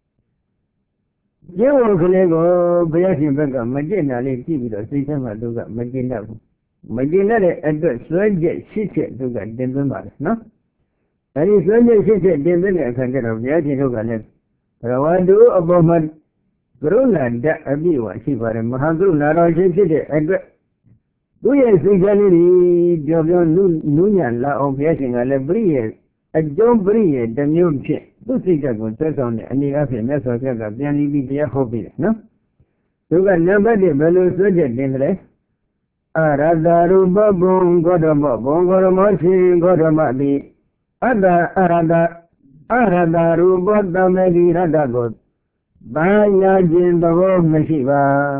ကျေဝကလေးကိုဘုရားရှင်ဘက်ကမကျင့်တာလေးကြည့်ပြီးတော့စိတ်ထဲမှာသူကမကျင့်တတ်ဘူးမကျင့်တဲ့အတွက်စွဲချက်ရှိချက်သူကတင်သွင်းပါလေနော်အဲဒီစွဲချက်ရှိချက်တင်သွင်းတဲ့အခါကျတော့ဘုရားရှင်တို့ကလည်းဘဂဝါတုအပေါ်မှာကရုဏာဓာတ်အပြည့်အဝရှိပါတယ်မဟာကရုဏာတော်ရှင်ဖြစ်တဲ့အတွက်သူ့ရဲ့စိတ်ဓာတ်လေးတွေပြောပြောနုနုညံ့လာအောင်ဘုရားရှင်ကလည်းပရိယေအကျုံးပရိယေတစ်မျိုးဖြစ်သူ့စိတ်ဓာတ်ကိုသက်ဆောင်တဲ့အနေအချင်းမြတ်စွာဘုရားကပြန်ပြီးပြီးတရားဟောပြီးတယ်နော်သူကနံပါတ်တစ်ဘယ်လိုစွဲချက်တင်တယ်အရတရူပဘုံဂေါတမဘုံဂေါတမောရှင်ဂေါတမတိအတ္တအရတအရတရူပတမေတိရတ္တကိုဘာညာခြင်းသဘောမရှိပါ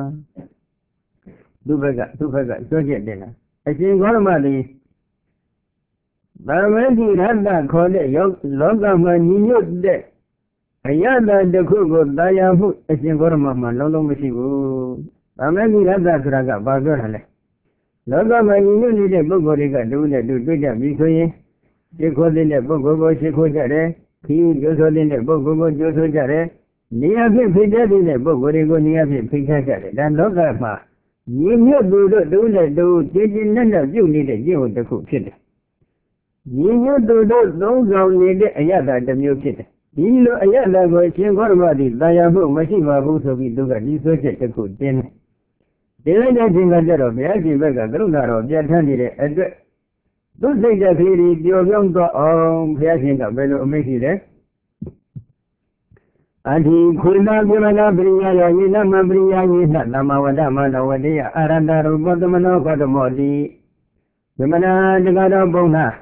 သူဘက်ကသူဘက်ကစွဲချက်တင်တာအရှင်ဂေါတမတိဗမေတိရတ္တခေါ်တဲ့လောကမှာညီညွတ်တဲ့အယတတခုကိုတာယာမှုအရှင်ဂေါတမမှာလုံးလုံးမရှိဘူးဗမေတိရတ္တဆိုတာကဘာပြောတာလဲလောကမှာညီညွတ်နေတဲ့ပုဂ္ဂိုလ်တွေကတူနဲ့တူတွေ့ကြပြီဆိုရင်ရှိခိုးတဲ့ပုဂ္ဂိုလ်ကိုရှိခိုးကြတယ်ခီးကျိုးဆိုတဲ့ပုဂ္ဂိုလ်ကိုကျိုးဆိုကြတယ်နေရာဖြင့်ဖိတ်တဲ့ပုဂ္ဂိုလ်တွေကိုနေရာဖြင့်ဖိတ်ကြတယ်ဒါလောကမှာညီညွတ်သူတို့တူနဲ့တူကြည်ကြည်နက်နက်ပြုတ်နေတဲ့ကျင့်ဝတ်တစ်ခုဖြစ်တယ် Yin to those on needed a yada the music. Dilo a yada go chin gormadi, Diabu, Mashiva, who so we do a research at the good din. The legend of the Yaji Vega, Gruna of Jatani, and don't say that he is your young dog, oh, passing a fellow Messi. And he could not give an abria, Yina Mabria, Yina, Namawada, Nawadia, Aranda, Botamano, Gotamodi, the Mana, the God of Bona.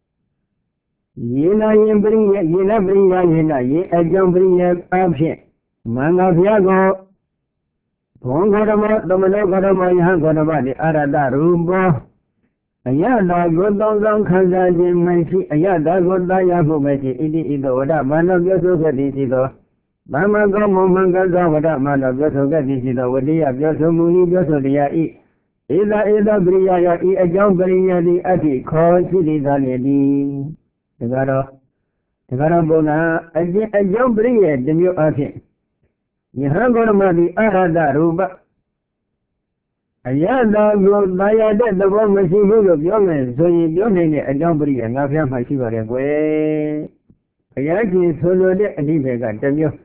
Yina bring Yina bring Yina, ye a jump bring a option. Manga Viago Pongadama, Domino Godama, Yangodama, the Arada Rumbo. A yada good long Kanzan, Mansi, a yada good Dayago, Messi, Idi, Oda, Man of your Sogatido. Mama Gomo Mangaza, Wada, Man of your Sogatido, Wadia, Yosomuni, Yosodia, E. Ida Ida Bria, E. a jump bring the Ati, called City Zaledi. The Garo, the Garabona, a jump bring it, the new Ati. You have got the Arada Ruba. A yada good Dayada, the one machine of young, so you don't a jump bring and not have my shiver away. A yaki solo de a divega, tell you.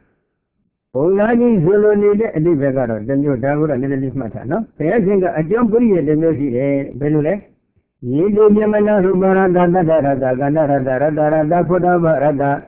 Olani solo de a divega, then you down a little matter, no? I think a jump bring it, the music, Belule. You do Yamana Rubara, Dada, Gandara, Dada, Dakoda, Rada.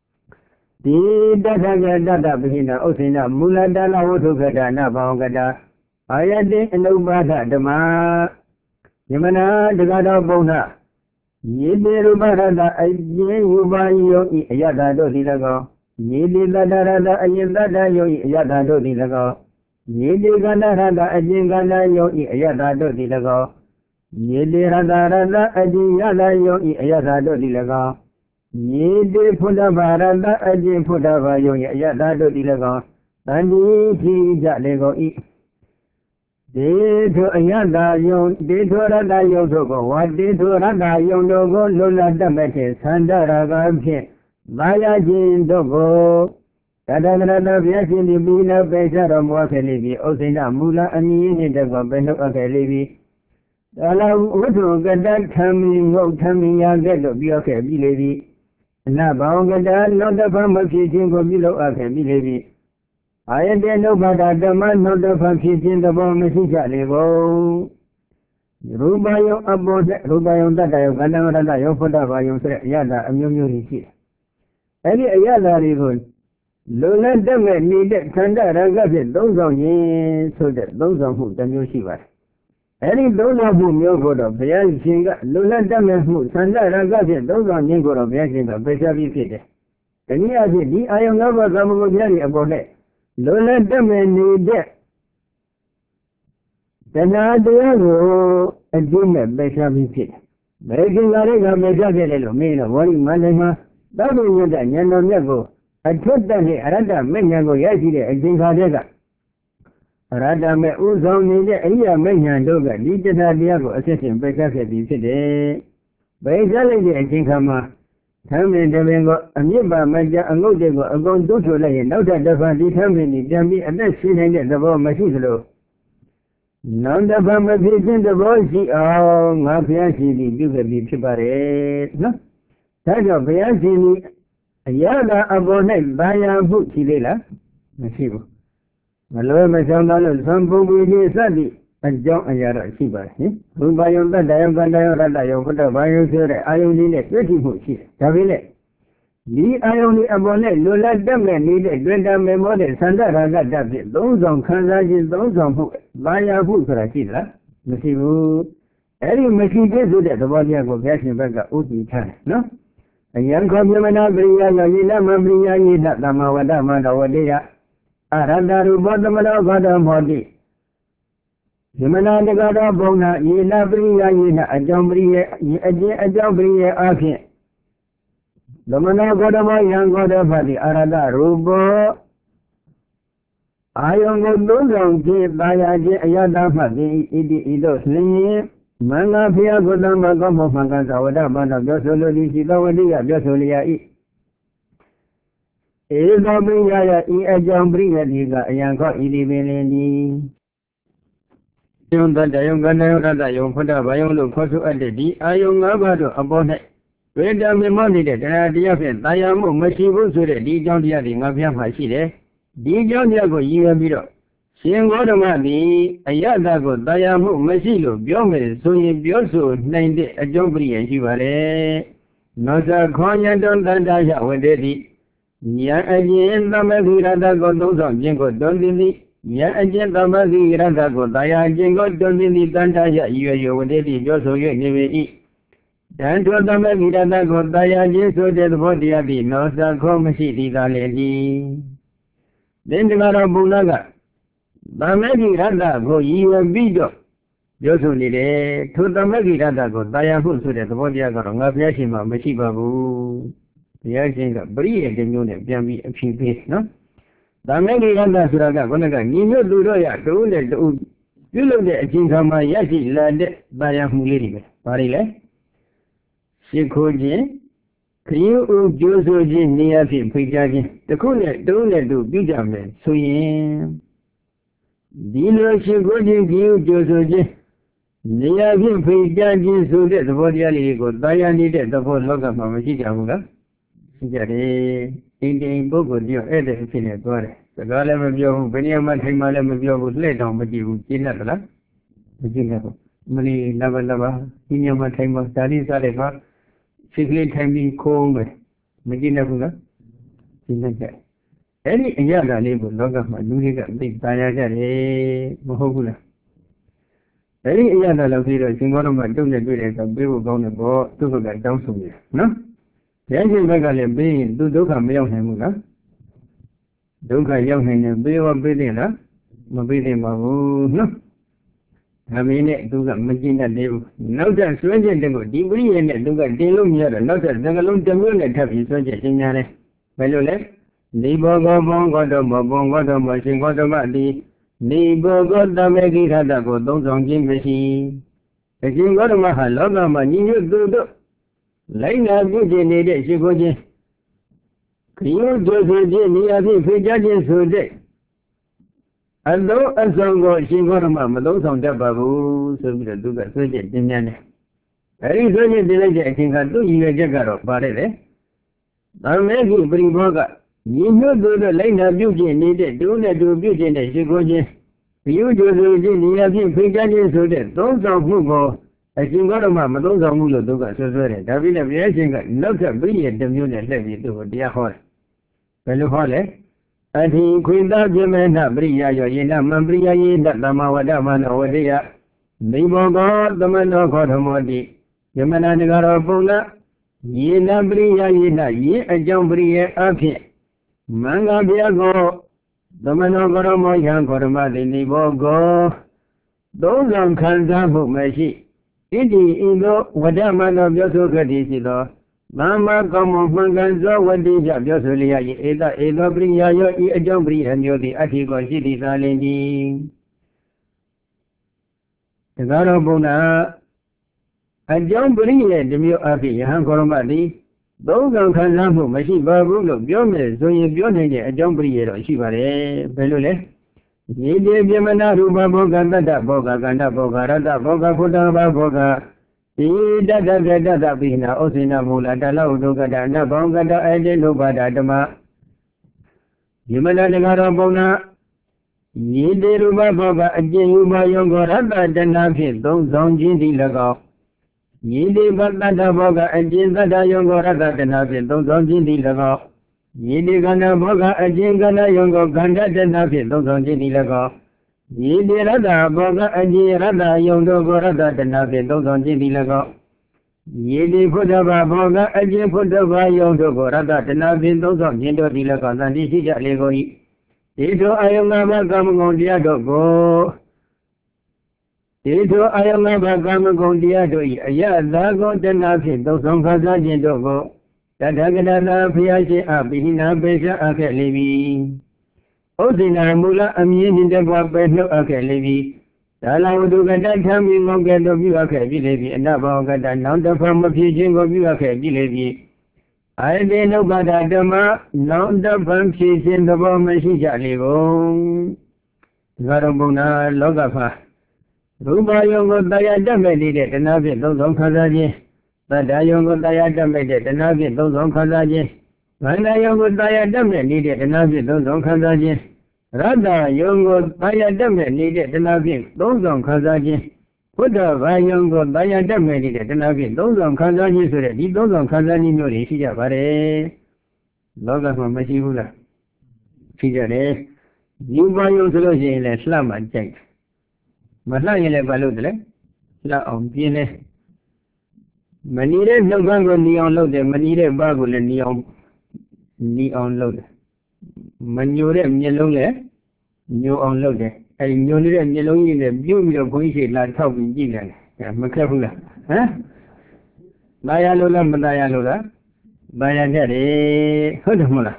The Dada Dada Bina, Osina, Mula Dala, Otogada, Nabangada. I had no brother, the Ma Yamana, the God of Bona. Yidi Rubarada, I gave you by your Yada do Dilago. Yidi Dada, I Yada yo Yada do Dilago. Yidi Gandarada, I Jingana yo Yada do Dilago. Yidi Rada, I Yada yo Yada do Dilago. Yidi Pudabarada, I Jim Pudava yo Yada do Dilago. And he Jadego eat. They to a yada yon, they to Rada Yotogo, what they to Rada Yonogo, Lola Damete, Sandara Gabhe, Vaya Jin Dogo, Tadana Yasin, the Bina Besa of Wakalibi, Osina Mula, and Yin the Gobeno Akalibi. Allow what to get that coming, no coming, young get of Yoke, Bilevi. Now, Bangada, not the farmer fishing for below Akabilevi. I had no but the man not the function the bomb message. Rubayo about Rubayon that I have Ganada, Yopoda, Yada, and you any Yada river. Lola them needed Kanda Ragazet, those on ye, so that those on who the new Shiva. Any those of whom you go to the singer, Lola them as who Sanda Ragazet, those on you go to Yasin, better be fitted. And he has it, I am never going about it. Lola them need it. Then I do a dream better be fitted. Making a ring of Mejago, mean of one manima, that will that Yano Nego. I told them he Arada Menyago Yaji, a Jinga. Arada me Uzo needed a year Menyan Doga, Lidda Diago, assisting better be fitted. By Zaladi and Jinkama. Come in the Vengo, a nearby Maja and Lodego, a gone to lay, no that the family determined Jambi and then she handed the ball Machilo. None the family vision the boy, she oh, my fiancé, you can be Chipare. No, that's your fiancé. A yada abonate by a book, Chilella. Machivo. My lord, my son, some book with his study. And John and Yara Shiba, who by on the Diamond Rada, put a bio, I only let thirty foot, Tavile. The I only abonate, no let them and need a great memory, Sanda Raga, those on Kanzas, those on who buy a food for a killer. You see, who any machine gets it, the body of Gassin Baga Uti Chan, no? A young communal Bria, Yina, Mabria, Yina, Namawada, Madawadea, Aranda, Rubadamada, Vadamodi. Yamana the God of Bona, Yina Bria, Yina, a Jambria, a Jambria, Akin. The Mana Godama, young God of the Arada, Rubo. I am not those on by Yadama, the Ido, Manga Pia Godama, Gomo Fangas, Wada, Josoli, Sidolia, Josolia. Is no Bria, a Jambria, a young God, Idi. Yung that the young gunner that you put up by your look for to a lady, I young about it. တွေ့တာမြင်မနေတဲ့တရားတရားဖြင့်တရားမှုမရှိဘူးဆိုတဲ့ဒီအကြောင်းတရားတွေငါဖျားမှာရှိတယ်ဒီအကြောင်းတရားကိုရည်ရွယ်ပြီးတော့ရှင်ဂေါတမသည်အယတကိုတရားမှုမရှိလို့ပြောမယ်ဆိုရင်ပြောဆိုနိုင်တဲ့အကြောင်းပရိယရှိပါတယ်နောသခောညတုံတန္တယဝတ္တိဉာဏ်အကျဉ်သမဂိရတကိုသုံးဆောင်ခြင်းကိုတွန်းသိသည်ဉာဏ်အကျဉ်သမဂိရတကိုတရားခြင်းကိုတွန်းသိသည်တန္တယရွယ်ရွယ်ဝတ္တိပြောဆို၍နေပေ၏တန်ထွသမဂိရတကိုတရားခြင်းဆိုတဲ့သဘောတရားသည်နောသခောမရှိသည်သာလေသည်သင်္တကတော့ဘုရားကသမဂိရတကိုရည်ရွယ်ပြီးတော့ပြောဆိုနေတယ်ထိုသမဂိရတကိုတရားမှုဆိုတဲ့သဘောတရားကတော့ငါဘုရားရှင်မှာမရှိပါဘူးဘုရားရှင်ကပရိယေတမျိုးနဲ့ပြန်ပြီးအဖြစ်ပေးနော်သမဂိရတဆိုတာကခေါင်းကညီညွတ်သူတို့ရတူနဲ့တူပြုလုပ်တဲ့အချိန်ခါမှာရရှိလာတဲ့တရားမှုလေးတွေပဲဘာတွေလဲရှိခိုးခြင်းခရီးဥကျိုးဆိုခြင်းနေရာဖြင့်ဖိတ်ကြားခြင်းတခုနဲ့တူနဲ့တူပြုကြမယ်ဆိုရင်ဒီလိုရှိခိုးခြင်းခရီးဥကျိုးဆိုခြင်းနေရာဖြင့်ဖိတ်ကြားခြင်းဆိုတဲ့သဘောတရားလေးကိုတရားနေတဲ့သဘောလောကမှာမရှိကြဘူးလားရှိကြတယ်အိမ်တိမ်ပုဂ္ဂိုလ်ပြောအဲ့တဲ့အဖြစ်နဲ့သွားတယ်စကားလည်းမပြောဘူးဘယ်နေရာမှာထိုင်မှလည်းမပြောဘူးလှည့်တောင်မကြည့်ဘူးကျင်းတတ်သလားမကြည့်ဘူးမလီလဘလဘဒီနေရာမှာထိုင်မှဒါလေးစားလိုက်ပါစိတ်ကလေးထိုင်ပြီးခိုးမယ်မကြည့်နိုင်ဘူးလားကြည့်နိုင်ကြအဲ့ဒီအရာလေးကိုလောကမှာလူတွေကသိတာရကြတယ်မဟုတ်ဘူးလားအဲ့ဒီအရာလောက်ပြီးတော့ရှင်ဘောတော်မှာတုံ့နဲ့တွေ့တဲ့အခါပေးဖို့ကောင်းတယ်ပေါ့သူ့ဘက်ကတောင်းဆိုနေနော်ဘုရားရှင်ဘက်ကလည်းပေးရင်သူဒုက္ခမရောက်နိုင်ဘူးလားဒုက္ခရောက်နိုင်တယ်ပေးရောပေးတယ်လားမပေးသင့်ပါဘူးနော်ဒါမင်းနဲ့သူကမကျင့်တတ်သေးဘူးနောက်ထပ်ဆွဲချက်တဲ့ကိုဒီပရိယေနဲ့သူကတင်လို့မရတော့နောက်ထပ်သံဃလုံးတစ်မျိုးနဲ့ထပ်ပြီးဆွဲချက်ရှင်းရတယ်ဘယ်လိုလဲဒီဘောဂောဘောဂောတော်ဘောဘောဂောတော်ဘောရှင်ဂောတမတိဒီဘောဂောတမေကိခတကိုသုံးဆောင်ခြင်းမရှိအရှင်ဂေါတမဟာလောကမှာညီညွတ်သူတို့လိုက်နာပြုကျင်နေတဲ့ရှိခိုးခြင်းခရီးကျိုးဆိုခြင်းနေရာဖြင့်ဖိတ်ကြားခြင်းဆိုတဲ့အလုံးအစုံကိုရှင်ဂေါတမမသုံးဆောင်တတ်ပါဘူးဆိုပြီးတော့သူကဆွေးချက်တင်ပြန်တယ်အဲဒီဆွေးချက်တင်လိုက်တဲ့အချိန်ကသူ့ရည်ရွယ်ချက်ကတော့ပါတယ်လေသံမေကိပရိဘောကညီညွတ်သူတို့လိုက်နာပြုကျင်နေတဲ့တူနဲ့တူပြုကျင်တဲ့ရှိခိုးခြင်းခရီးကျိုးဆိုခြင်းနေရာဖြင့်ဖိတ်ကြားခြင်းဆိုတဲ့သုံးဆောင်မှုကိုအရှင်ဂေါတမမသုံးဆောင်ဘူးလို့သူကဆွဆွဲတယ်ဒါပြီးလည်းဘုရားရှင်ကနောက်ထပ်ပြည့်ရတစ်မျိုးနဲ့လှည့်ပြီးသူ့ကိုတရားဟောတယ်ဘယ်လိုဟောလဲအထိခွေသားပြမေနပရိယာယောယေနမံပရိယာယေနသမဝဒမနောဝတိယမိဘောကောသမနောခောဓမောတိယမနာတကရောပုံနာယေနပရိယာယေနယေအကြောင်းပရိယေအဖြစ်မင်္ဂဗျာကောသမနောကရမောယံခောဓမတိနိဘောကောသုံးဆောင်ခံစားမှုမရှိဣတိဤသို့ဝဒမနောပြောဆိုခဲ့သည်ရှိသောသမ္မာကောင်းမွန်မှန်ကန်သောဝတ္တိကြပြောဆိုလျက်၏ဧတဧသောပရိယာယောဤအကြောင်းပရိယမျိုးသည်အထီကိုရှိသည်သာလင်သည်တကားတော်ဘုရားအကြောင်းပရိယတစ်မျိုးအဖြစ်ယဟန်ခေါရမသည်သုံးဆောင်ခံစားမှုမရှိပါဘူးလို့ပြောမယ်ဆိုရင်ပြောနိုင်တဲ့အကြောင်းပရိယတော့ရှိပါတယ်ဘယ်လိုလဲယေတိပြမနာရူပဘောဂတတ္တဘောဂကန္တဘောဂရတ္တဘောဂဖုတ္တဘဘောဂဤတတ္တကတ္တပိနာဩစေနမူလတလောဒုက္ကတအနဘောဂတအတေလုပါဒဓမ္မယေမနာတကာရောပုံနာယေတိရူပဘောဂအကျဉ်ယူပါယောဂရတ္တတဏဖြင့်သုံးဆောင်ခြင်းသည်၎င်းယေတိဘတ္တဘောဂအကျဉ်သတ္တယောဂရတ္တတဏဖြင့်သုံးဆောင်ခြင်းသည်၎င်းယေတိကန္နဘောကအကျဉ်ကန္နယုံကိုကန္တတဏဖြင့်သုံးဆောင်ခြင်းသည်၎င်းယေတိရတ္တဘောကအကျဉ်ရတ္တယုံတို့ကိုရတ္တတဏဖြင့်သုံးဆောင်ခြင်းသည်၎င်းယေတိဖုဒ္ဓဘာဘောကအကျဉ်ဖုဒ္ဓဘာယုံတို့ကိုရတ္တတဏဖြင့်သုံးဆောင်ခြင်းတို့သည်၎င်းသံတိရှိကြလေကုန်၏ဒီထိုအာယုံ၅ပါးကာမဂုဏ်တရားတို့ကိုဒီထိုအာယုံ၅ပါးကာမဂုဏ်တရားတို့၏အယသာကိုတဏဖြင့်သုံးဆောင်ခါစားခြင်းတို့ကိုတထဂတသာဘုရားရှင်အပိဟိနာပေရှာအခဲ့လေပြီဥဒိနာမူလအမြင်နှင့်တကွပဲနှုတ်အခဲ့လေပြီဒါလဝတုကတထမ်းပြီးငေါကဲ့သို့ပြုအပ်ခဲ့ပြီလေပြီအနဘောကတနောင်တဖမဖြစ်ခြင်းကိုပြုအပ်ခဲ့ပြီလေပြီအာယတေနုပ္ပါဒဓမ္မနောင်တဖဖြစ်ခြင်းသဘောမရှိကြလေကုန်ဒီကတော့ဘုံနာလောကဖာရူပယုံကိုတရားတတ်မဲ့နေတဲ့တဏှာဖြင့်သုံးဆောင်ခံစားခြင်း Tata Yongo Tayatamate, the Navi, those on Kazaji. Vana Yongo Tayatamate needed the Navi, those on Kazaji. Rada Yongo Tayatamate needed the Navi, those on Kazaji. Put the Vayongo Tayatamate needed the Navi, those on Kazaji, so that he those on Kazaji no Rishia Vare. Loga from Mashihula. Figure, you buy your solution in a slam and check. But not in a balloon, la on Piene. Manire no gango neon loaded, Manire bagul and neon neon loaded. Manure Mielone, new unloaded. And you need a yellow in the beauty of Poishi like talking Gigan. Macapula. Huh? Bayalola, Mandayalola. Bayagari, Hodamula.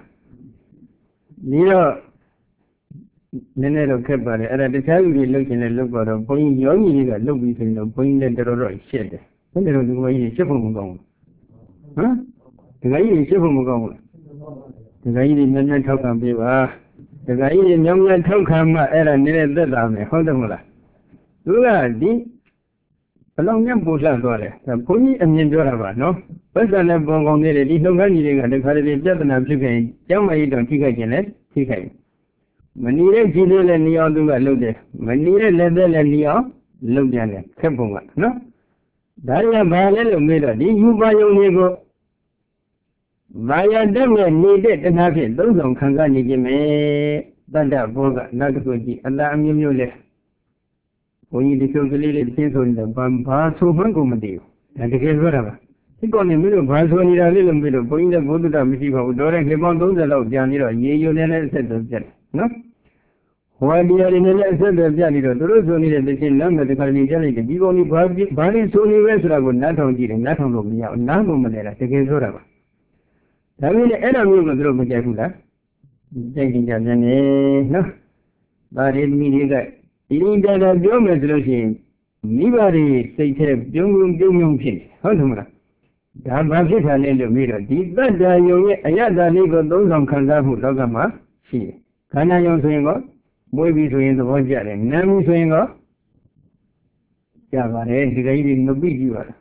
Nero Nenero Kepare, at the time we look in a look at a point young, you got look between the point and the road shed. When they don't do any ship from Gong. Huh? The guy is ship from Gong. The guy in young talk on Biva. The guy in young talk on my error near the army, Hodamula. Lula, the along them bush and the pony and Yendorava, no? First, I never gone near the little guy and the quality just an applicant. Young way don't take again, take it. Manire Gilil and Leon do a load. Manire Level and Leon, look at it. Temple, no? Daria Valley made a you buy your neighbor. Via them and needed and have it. Those on Kangani Jimmy, Danda Boga, Nagaji, and I'm you left. When you calculate things on the Bamba, so Bango and the case whatever. He got in the middle of Pass when you are a little bit of going to go to the Michigan, directly on those allowed Janiro, ye you never said that. No? While you are in a lesson of Janiro, the rest only the same number, the Carnijani, you only body so many restaurant would not on it, not on me, not on Madera, the case whatever. I mean, the enemy of the Roman taking Janine, no? But it means that. In that German solution, Nibari say, Jung Jung Pin, Honora. Gabaki and in the mirror, did that you Ayada legal those on Kandafu Dogama? She. Can I use Swingo? Boy be swing the one jet and Nam Swingo? Java, eh, the lady in the big you are.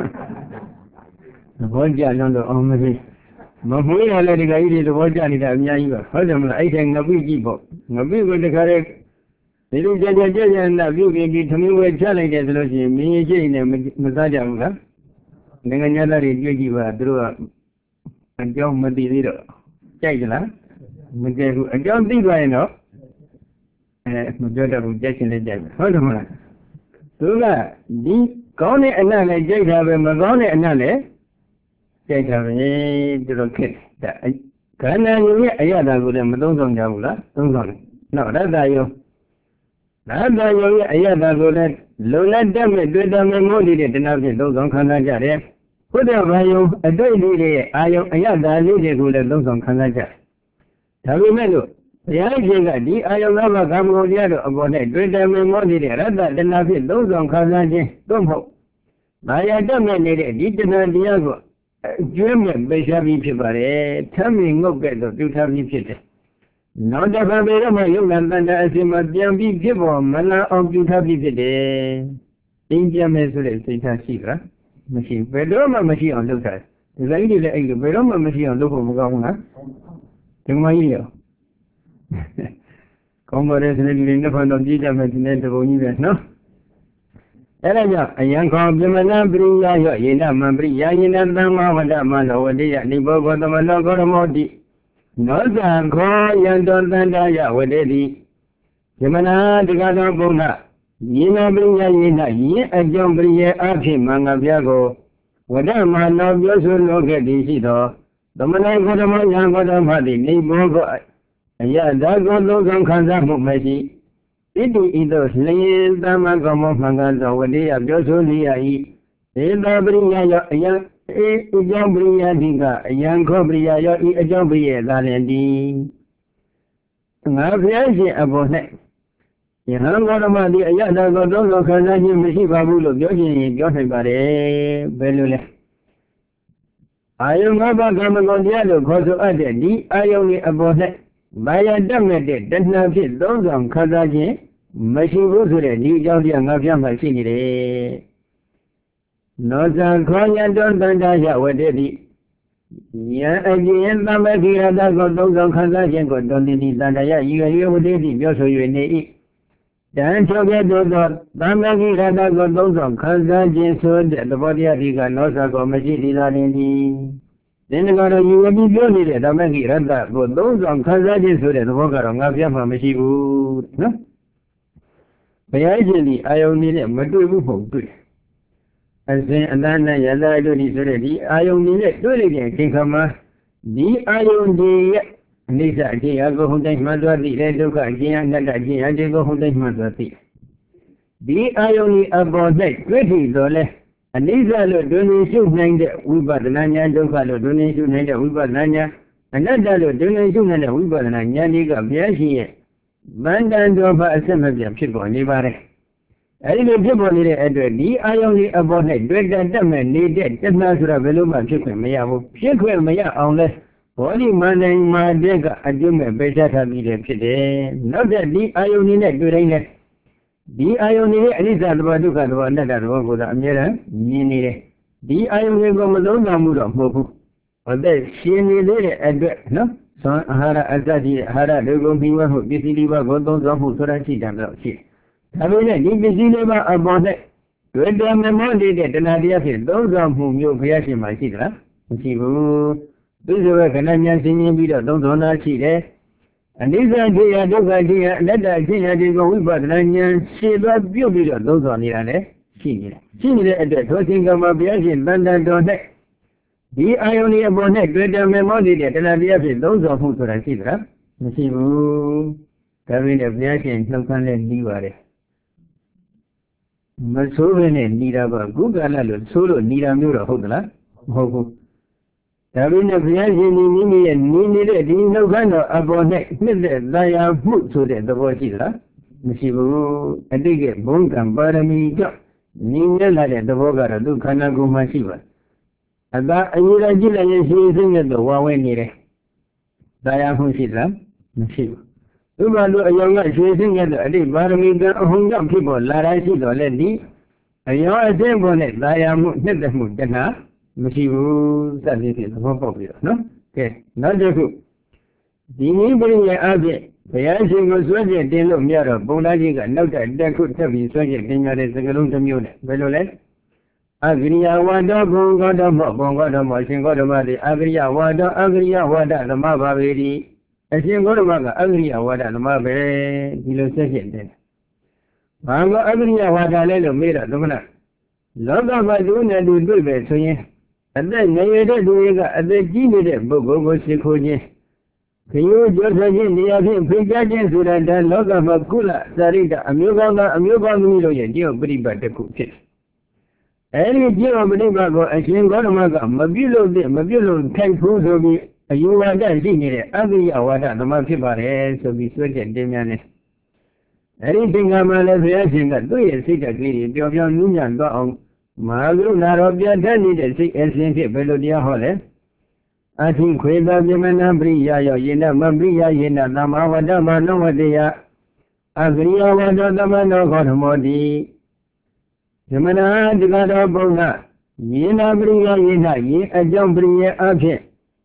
The one jet on the Omni. Mamuina let the guy in the one jet in the Yanga. Hodam, I think the big people. No big with the correct. They don't get a and a view can be to me with challenge as looking me and Mazaja. Then another you drew a John Madiro. Jagla. A John Big I know. Majority of Jack in the Jag. Hold on. Sula, the Gone and Nale, Jake have a Magone and Nale. Jake have a little kid. Can I hear Ayada with a Madon Javula? No, that's I. Nada yo ayada lola lola dame do dame modi de nabi those on Kanaja. Put a vayo a day ayo ayada lady who let those on Kanaja. Tavimelo, Yajiga, the Ayolava Gamodia about it, do dame modi de rather than nabi those on Kanaja. Don't hope. Maya dame did not Diago. German Beshabi Pibare, tell me no better to tell me pity. Not the Babylon, you and as you must be given, Mana of you have it. India Mesre, Sita machine, Bedoma machine on look at. The lady, the Bedoma machine on look of Gona. To my ear. Congress in the front of Gita Matinette of Universe, no? Ella, a young compliment, bring Yaya, Yena, Mambri, Yayina, Dama, Mano, the Nibo, the Manogo Modi. No, the call young Don Daya, with Eddie. Yamana, the Gada Bona. Yena bring Yayina, ye, a John Brie, Archie, Mangabiago. Whatever man of yours will look at this, the Managama, young Godamadi, Nibo, and yet that God looks on Kanzamu Messi. It either slain Damagamo Manganda, when they have just only a eat. They bring a young. A young Bria Dinga, a young Cobria, a young Bria, Dalendi. Now, the about that. You haven't got a money, a young Godon, Kanaji, Messi Babu, Joji, Joseph, Bellule. I am about Gaman on the other, because of other, the I only about that. By a damned, that's not it, those on Kanaji, Messi Rosary, New Georgia, and Navian, I see it. Nosa Koya don't Daya Wadedi Ya again Namakira got those on Kazajan got Dondini Dandaya, you are Wadedi, Yoso Yuni. Then together, Namakira got those on Kazajan so that the body of Riga Nosa Gomajidi. Then got a you will be building it, Namakira got those on Kazajan so that the worker on Gavia Mashibu. No? But actually, I only let Madu for good. As then Yada do this already, I only let do it again. Think of my the I only Nisa Diago Hunday Madri, Reduka, Gian, Nagaji, and Diego Hunday Madri. The I only about that, twenty dollars. And these are the donation name that we bought the Nanya, Dokalo donation name that we bought Nanya, and that donation name that we bought Nanya, Niga, Biashi. Bandan Doba Assembly of Chico, Nibare. I didn't give on it at the I only about it, break that dumb and needed that Nasra Veluma Chicken Mayabu, Chicken Maya unless only man my dega, I do my better than me today. Not that the I only net during it. The I only is that Baduka, the one that I won't go down here, Nini. The I only go alone, I'm good of Mopu. Or that she needed at the no? So Hara Azadi Hara Dugo Biwa who busy go those of who Sorachi Damsi. Having a deep busy labor about it. When the memory get an idea of those of whom you create in my sidra. She will do the work and I'm singing video, don't know she there. And this idea, those idea, let the idea go with but Lanyan, she love you video, those on the other. She she at the talking of my Biasin, Bandan don't take. The I only about that greater memory that an idea of those of whom I see that. She will carry a Biasin, no can let you are it. Masoven and Nidaba, Google, Solo, Nida Mura Hodla, Hogo. Having a Biasin in Nini and Nini, no kind of about that, they are put so that the voice is that. She will, I dig it, Bunk and Barami, Nina like the Vogara, do Kanago Masiva. About a year I did a season at the Huawei near Diaphone Sidra, Machine. You are a young season at the Baramida, Hungam people, Larasi, or Lendi. A young bonnet, Diamond, the Mutana, Machine, that is more popular, no? Okay, not the two. The neighboring object, the answer was ready, they look near a Bonagiga, no that there could have been subject in your Zagalunga unit. Well, Agria Wada Bonga Bonga Machine Agria Wada Agria Wada the Mabaveri. As you go to Maga Agria Wada the Mabe, you second then. Manga Agria Wada Lelo Mira Lumina. Loga Baduna do do it, so yeah. And then they did at the Gini Bogo Sikoje. Can you just again the other Pigajans would have done Loga Bakula, Sarita, Amuga, Amuga Milo, you pretty bad the cook. Any deal of Nibago, and she got a maga, Mabulo, Mabulo, ten foods will be a you are there, seeing it, ugly, or what the Mafiba so be sweated, Demianis. Anything I'm a reaction that do you see that lady, your young Nunian dog, Magu, Narobia, Danny, the sick and Saint Belodia Hole. I think Queva, Yemana, Bria, Yena, Mabria, Yena, Nama, Dama, Nomadea, Agria, Wadama, no Gotamodi. Yamana, the God of Bonga, Yena Bria, Yena, Ye, a jump Bria, object.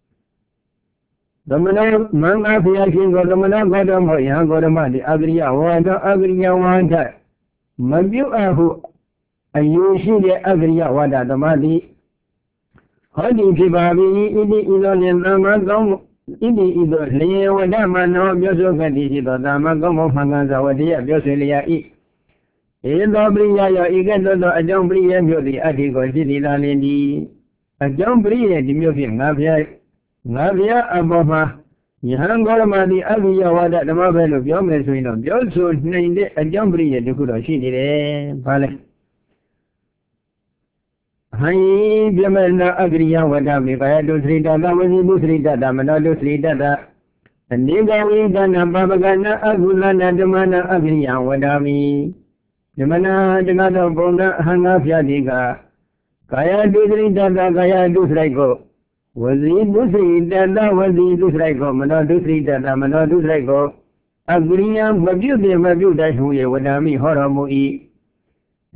The Mana, Manga, Fiakin, Godamana, Godam, Young Godama, the Agria, Wanda, Agria, Wanda. Mabu Ahu, and you see the Agria, Wanda, the Madi. How do you keep Abi, Idi, Idon, Rama, Idi, Idon, Leo, Dama, no, Yoso, Dama, Gomo, Hangasa, Wadia, Yoselia, E. In the Bria, you get a jump Bria, the Attic, City, Landi. A jump Bria, the museum, Navia, Navia, Abova. You hang on the Avia, what at the moment of your messuino. You also named it a jump Bria, you could have seen it, Pale. Hi, Yamana Agria, what have you? I had to three data, when you do three data, Manado three data. And Niga, we done a Babagana, Agulana, the Mana Agria, what have you? The Mana, the God of Bonga, Hanga Fiadiga. Kaya do three data, Kaya do Srago. Was it do three data, was it do Srago, Mana do three data, Mana do Srago. Agria, Mabu, the Mabu, that's who you would have me, Horamui.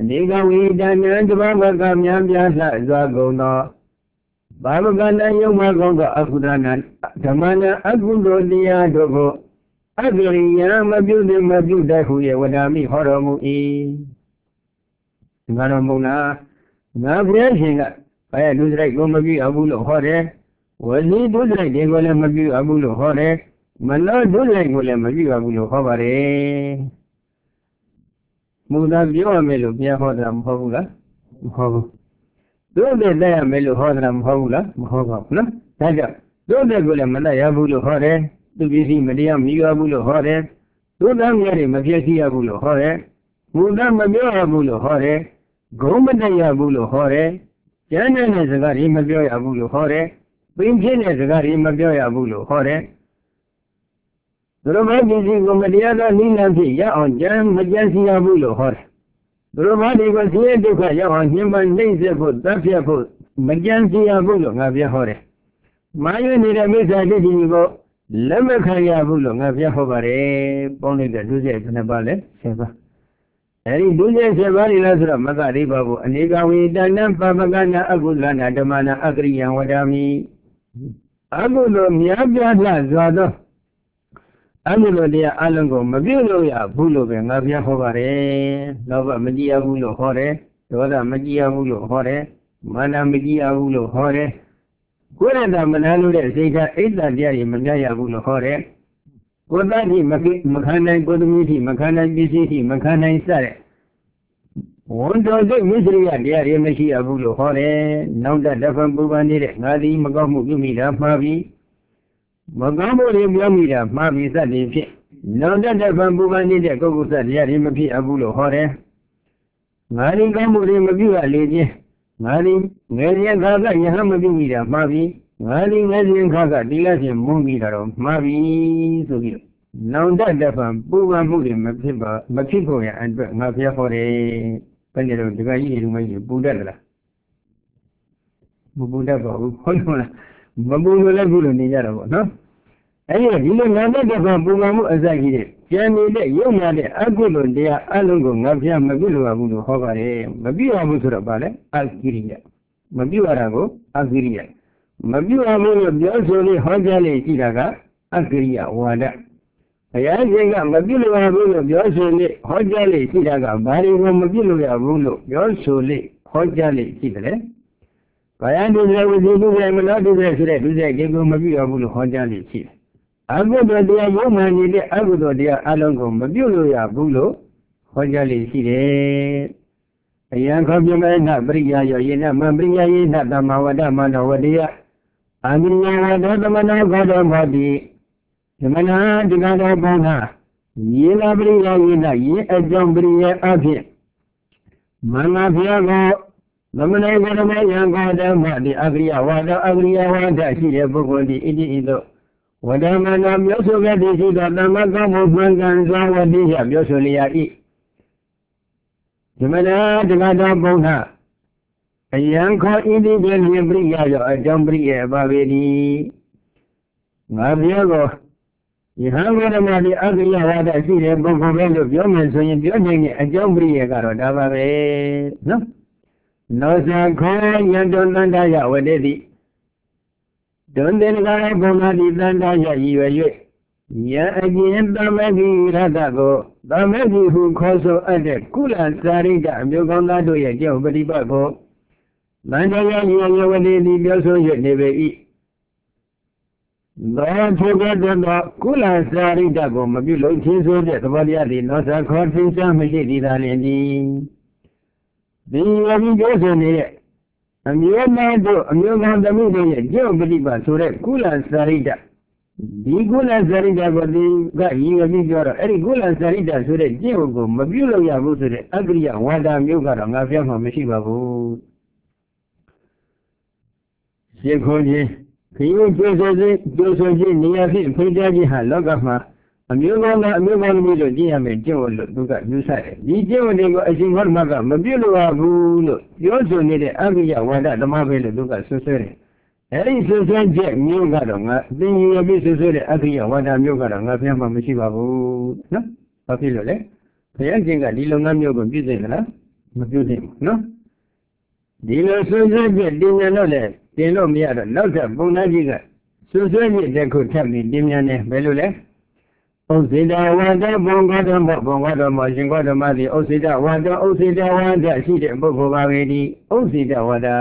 နေကဝိဒနံတဘာမကမြံပြလှစွာကုန်သောဘာဝကနယုံမကောင်းသောအကုသနာဓမ္မနာအကုသိုလ်တရားတို့ကိုအဂရိယမပြုသည်မပြုတတ်ဟုရဲ့ဝဒာမိဟောတော်မူ၏ငါတော်မုန်းလားငါဘုရားရှင်ကဘာရလူစရိုက်ကိုမပြုအပ်ဘူးလို့ဟောတယ်ဝစီဒုစရိုက်တွေကိုလည်းမပြုအပ်ဘူးလို့ဟောတယ်မနောဒုစရိုက်ကိုလည်းမပြုအပ်ဘူးလို့ဟောပါတယ်မူသာပြောရမယ်လို့ဘုရားဟောတာမဟုတ်ဘူးလားမဟုတ်ဘူးတို့တဲ့တတ်ရမယ်လို့ဟောတာမဟုတ်ဘူးလားမဟုတ်ပါဘူးနော်ဒါကြောင့်တို့တဲ့ကိုလည်းမတတ်ရဘူးလို့ဟောတယ်သူပစ္စည်းမတရားမယူရဘူးလို့ဟောတယ်တို့သားများတွေမပြည့်စည်ရဘူးလို့ဟောတယ်မူသာမပြောရဘူးလို့ဟောတယ်ဂုံးမတတ်ရဘူးလို့ဟောတယ်ကျမ်းတဲ့စကားတွေမပြောရဘူးလို့ဟောတယ်ပင်ဖြစ်တဲ့စကားတွေမပြောရဘူးလို့ဟောတယ်သူတို့ဘာပစ္စည်းကိုမတရားသောနိလန့်ဖြစ်ရအောင်ကြမ်းမကြမ်းစီရဘူးလို့ဟောတယ်သူတို့ဘာတွေကိုဆင်းရဲဒုက္ခရောက်အောင်ညှဉ်းပန်းနှိပ်စက်ဖို့တတ်ဖြတ်ဖို့မကြမ်းစီရဘူးလို့ငါပြဟောတယ်မာယွနေတဲ့မိစ္ဆာဒိဋ္ဌိကိုလက်မခံရဘူးလို့ငါပြဟောပါတယ်ပေါင်းလိုက်တဲ့ဒုစရိုက်နှစ်ပါးလဲဆယ်ပါးအဲဒီဒုစရိုက်ဆယ်ပါးတွေလားဆိုတော့မကရိပါဘူးအနေကဝေတဏပပကနာအကုလနာဓမ္မနာအကရိယံဝဒာမိအကုသိုလ်များပြားလှစွာသောအကုသိုလ်တရားအလုံးကိုမပြုလို့ရဘူးလို့ပဲငါပြဟောပါတယ်လောဘမကြည်ရဘူးလို့ဟောတယ်ဒေါသမကြည်ရဘူးလို့ဟောတယ်မာနမကြည်ရဘူးလို့ဟောတယ်ကိုယ်ရတာမနာလို့တဲ့စိတ်ဓာတ်အိတ်တတရားတွေမမြတ်ရဘူးလို့ဟောတယ်ကိုယ်သားတိမခံနိုင်ကိုယ်သမီးတိမခံနိုင်ပစ္စည်းတိမခံနိုင်စတဲ့ဝန်တော်စိတ်မစ္စရိယတရားတွေမရှိရဘူးလို့ဟောတယ်နောက်တတ်တဖန်ပူပန်နေတဲ့ငါသည်မကောင်းမှုပြုမိတာမှားပြီမကောင်းမှုတွေပြောမိတာမှားပြီစသည်ဖြင့်နောက်တတ်တဖန်ပူပန်နေတဲ့ပုဂ္ဂိုလ်စတရားတွေမဖြစ်အပ်ဘူးလို့ဟောတယ်ငါသည်ကောင်းမှုတွေမပြုရလေခြင်းငါသည်ငယ်ရင်ခါကယဟမပြုမိတာမှားပြီငါသည်ငယ်ရင်ခါကတိလဖြင့်မုန်းမိတာတော့မှားပြီဆိုပြီးနောင်တတဖန်ပူပန်မှုတွေမဖြစ်ပါမဖြစ်ဖို့ရအတွက်ငါဖျက်ဟောတယ်ဘယ်နဲ့တော့ဒီကကြီးတွေမကြီးပူတတ်သလားမပူတတ်ပါဘူးဟုတ်လို့လားမပူလို့လည်းခုလိုနေကြတော့ဗောနော်အဲဒီဒီလိုနာမတဖန်ပူပန်မှုအစကြီးတွေကျန်နေတဲ့ရုပ်နာတဲ့အကုသိုလ်တရားအလုံးကိုငါဖျက်မပြုလို့ရဘူးလို့ဟောပါတယ်မပြုရဘူးဆိုတော့ဗာလဲအကိရိယမပြုရတာကိုအကိရိယမပြုရဘူးလို့ပြောဆိုလေးဟောကြားလေးရှိတာကအကိရိယဝါဒဘုရားရှင်ကမပြုလို့ရဘူးလို့ပြောဆိုလေးဟောကြားလေးရှိတာကဘာတွေကိုမပြုလို့ရဘူးလို့ပြောဆိုလေးဟောကြားလေးရှိတယ်ဘာယဒုစရဝိသုဒုစရမနောဒုစရဆိုတဲ့ဒုစရဒီကိုမပြုရဘူးလို့ဟောကြားလေးရှိတယ်အကုသိုလ်တရားရုံမှန်နေတဲ့အကုသိုလ်တရားအလုံးကိုမပြုလို့ရဘူးလို့ဟောကြားလေးရှိတယ်အယံခောပြမေနပရိယာယောယေနမပရိယာယေနသမဝဒမနောဝတိယအန္တရာဝဒေသမနောဘောဓမောတိဓမ္မနာဒီကတော်ပေါင်းဟာယေနာပရိယာယေနယေအကြောင်းပရိယာအဖြစ်မင်္ဂဖျားကိုသမဏေကရမေယံကာဓမ္မတိအကရိယဝါဒအကရိယဝါဒရှိတဲ့ပုဂ္ဂိုလ်ဒီဣတိဣသောဝဒမနာမျိုးဆိုခဲ့သည်ရှိသောသမ္မာကမ္မမှန်ကန်စွာဝတိယမျိုးဆိုလျာဤဓမ္မနာတက္ကတာဘုံနာအယံခောဣတိပြေလျင်ပရိယရောအကြောင်းပရိယပါပေသည်ငါပြောကိုယဟန်ဝဒမတိအကရိယဝါဒရှိတဲ့ပုဂ္ဂိုလ်ပဲလို့ပြောမယ်ဆိုရင်ပြောနိုင်တဲ့အကြောင်းပရိယကတော့ဒါပါပဲနော်နောဇာခောယံတောတန္တယဝတေတိဒုံတေနကရဘုံနာတိတန္တယရည်ရွယ်၍ယံအကျဉ်သမဂိရတကိုသမဂိဟုခေါ်ဆိုအပ်တဲ့ကုလစာရိတအမျိုးကောင်းသားတို့ရဲ့ကြောင့်ပฏิပတ်ကိုတန္တယရည်ရွယ်ဝတေတိပြောဆို၍နေပေ၏သောဖြစ်တဲ့သောကုလစာရိတကိုမပြုလို့ချင်းဆိုတဲ့သဘောတရားသည်နောဇာခောသင်္ချာမရှိသည်သာလျှင်ဒီဒီဝိပြောဆိုနေတဲ့အမျိုးသားတို့အမျိုးကောင်းသမီးတို့ရဲ့ကြောင့်ပฏิပတ်ဆိုတဲ့ကုလစာရိတဒီကုလစာရိတကိုဒီကရည်ရပြီးပြောတော့အဲ့ဒီကုလစာရိတဆိုတဲ့ကျင့်ဝတ်ကိုမပြုလို့ရဘူးဆိုတဲ့အကရိယဝါဒမျိုးကတော့ငါပြောမှမရှိပါဘူးရှင်းခွန်ကြီးခရီးကျိုးဆိုခြင်းကျိုးဆိုခြင်းနေရာဖြင့်ဖိတ်ကြားခြင်းဟာလောကမှာအမျိုးကောင်းကအမျိုးကောင်းသမီးတို့ကျင့်ရမယ်ကျင့်ဝတ်လို့သူကယူဆတယ်ဒီကျင့်ဝတ်တွေကိုအရှင်ဟောဓမ္မကမပြုလို့ရဘူးလို့ပြောဆိုနေတဲ့အကရိယဝါဒဓမ္မပဲလို့သူကဆွဆွဲတယ်အဲဒီဆွဆွဲချက်မျိုးကတော့ငါသင်ရပြီးဆွဆွဲတဲ့အကရိယဝါဒမျိုးကတော့ငါပြန်မှမရှိပါဘူးနော်ဘာဖြစ်လို့လဲဘုရားရှင်ကဒီလုပ်ငန်းမျိုးကိုပြည့်စုံသလားမပြုသင့်ဘူးနော်ဒီလိုဆွဆွဲချက်တင်မြန်တော့လေတင်လို့မရတော့နောက်ထပ်ပုံနာကြီးကဆွဆွဲချက်တစ်ခုထပ်ပြီးတင်မြန်တယ်ဘယ်လိုလဲဥစ္စေတဝါဒဘုံကတော်ဘုံကတော်မှာရှင်ကတော်မှာဒီဥစ္စေတဝါဒဥစ္စေတဝါဒရှိတဲ့ပုဂ္ဂိုလ်ပါပဲဒီဥစ္စေတဝါဒ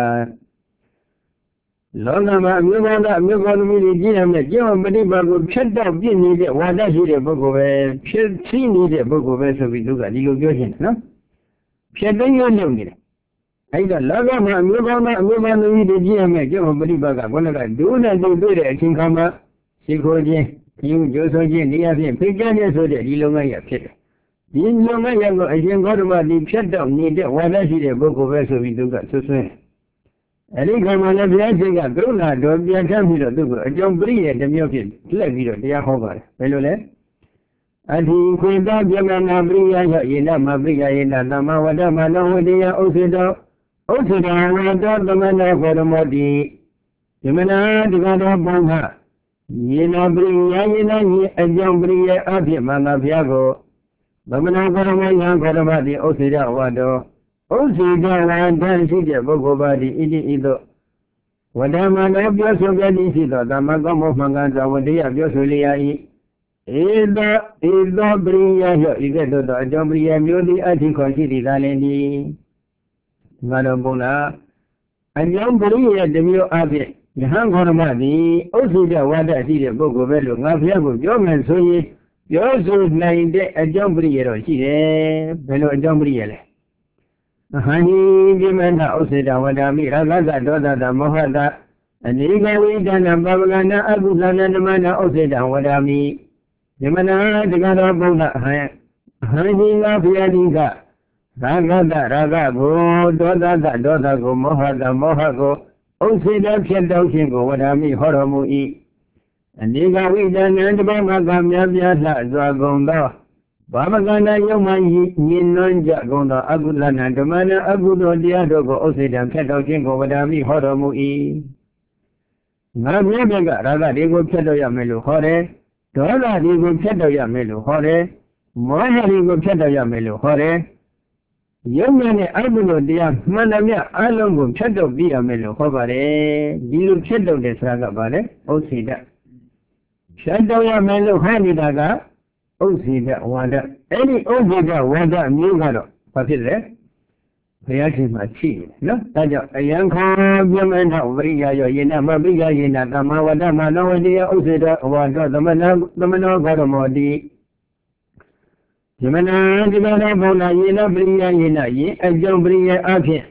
လောကမှာအမျိုးသားအမျိုးသမီးတွေကြည့်ရမယ်ကြောင့်ပฏิပါကိုဖြတ်တော့ပြည့်နေတဲ့ဝါဒရှိတဲ့ပုဂ္ဂိုလ်ပဲဖြစ်ရှိနေတဲ့ပုဂ္ဂိုလ်ပဲဆိုပြီးသူကဒီလိုပြောရှင်နော်ဖြတ်သိမ်းလို့လုပ်နေတယ်အဲ့တော့လောကမှာအမျိုးသားအမျိုးသမီးတွေကြည့်ရမယ်ကြောင့်ပฏิပါကဘုန်းကဒုနဲ့တူတွေ့တဲ့အချိန်ခါမှာရှိခိုးခြင်းဒီကျိုးဆိုခြင်းနေရာဖြင့်ဖိတ်ကြားခြင်းဆိုတဲ့ဒီလုံငန်းရဖြစ်တယ်ဒီလုံငန်းရကိုအရှင်ဂေါတမဒီဖြတ်တော့နေတဲ့ဝါဒရှိတဲ့ပုဂ္ဂိုလ်ပဲဆိုပြီးသူကဆွဆွဲအဲ့ဒီခါမှာလည်းဘုရားရှင်ကကရုဏာတော်ပြန်ထမ်းပြီးတော့သူ့ကိုအကြောင်းပရိယေတမျိုးဖြင့်လက်ပြီးတော့တရားဟောပါတယ်ဘယ်လိုလဲအထိခွေတာပြမနာပရိယယယေနမပရိယယေနသမဝဒမနောဝတိယဥစ္စေတောဥစ္စေတဝါတောသမဏေခောရမောတိပြမနာဒီကတော့ဘုံကယေနပရိယယေနယေအကြောင်းပရိယေအဖြစ်မနာဘုရားကိုသမဏေခောရမောယံခောရမတိဥစ္စေတဝါတောဥစ္စေတဝါဒရှိတဲ့ပုဂ္ဂိုလ်ပါဒီဣတိဣသောဝဒမနောပြောဆိုကြသည်ရှိသောသမကောမောမှန်ကန်စွာဝတရားပြောဆိုလျာ၏ဧသောဧသောပရိယယောဤကဲ့သို့သောအကြောင်းပရိယမျိုးသည်အထိခေါ်ရှိသည်သာလင်သည်ငါတော်ဘုလားအကြောင်းပရိယတစ်မျိုးအဖြစ်ယဟန်ခေါရမသည်ဥစ္စေတဝါဒရှိတဲ့ပုဂ္ဂိုလ်ပဲလို့ငါဘုရားကိုပြောမယ်ဆိုရင်ပြောဆိုနိုင်တဲ့အကြောင်းပရိယတော့ရှိတယ်ဘယ်လိုအကြောင်းပရိယလဲအဟံဟိပြမနာဥစ္စေတဝဒမိရလသဒောသတမောဟတအနေကဝိဒနာပပကနာအကုသနာဓမ္မနာဥစ္စေတဝဒမိပြမနာတကတော်ဘုရားအဟံအဟံဟိငါဘုရားတိကရာဂတရာဂကိုဒောသတဒောသကိုမောဟတမောဟကိုဥစ္စေတဖြစ်တော်ခြင်းကိုဝဒမိဟောတော်မူ၏အနေကဝိဒနာတပမကမြတ်ပြလှစွာကုန်သောဘာမကန္တယုံမှညင်နွမ်းကြကုန်သောအကုလနာဓမ္မနာအကုသိုလ်တရားတို့ကိုဥစ္စေတံဖြတ်တော်ခြင်းကိုဝဒမိဟောတော်မူ၏ငါမြတ်မြတ်ကရာဂတွေကိုဖြတ်တော်ရမယ်လို့ဟောတယ်ဒေါသတွေကိုဖြတ်တော်ရမယ်လို့ဟောတယ်မောဟတွေကိုဖြတ်တော်ရမယ်လို့ဟောတယ်ယုံမြနဲ့အကုသိုလ်တရားမှန်တယ်မြတ်အလုံးကိုဖြတ်တော်ပြရမယ်လို့ဟောပါတယ်ဒီလိုဖြတ်တော်တဲ့ဆရာကပါလေဥစ္စေတဖြတ်တော်ရမယ်လို့ဟောနေတာကဥစ္စေတဝါဒအဲ့ဒီဥစ္စေတဝါဒမျိုးကတော့ဘာဖြစ်လဲဘုရားရှင်မှာရှိတယ်နော်ဒါကြောင့်အယံခါပြမနာဝရိယယောယေနမပိယယေနသမဝဒမနောဝတိယဥစ္စေတဝါဒသမဏသမနောဂရမောတိပြမနာဒီကရဘုလားယေနပရိယယေနယေအကြောင်းပရိယအဖြစ်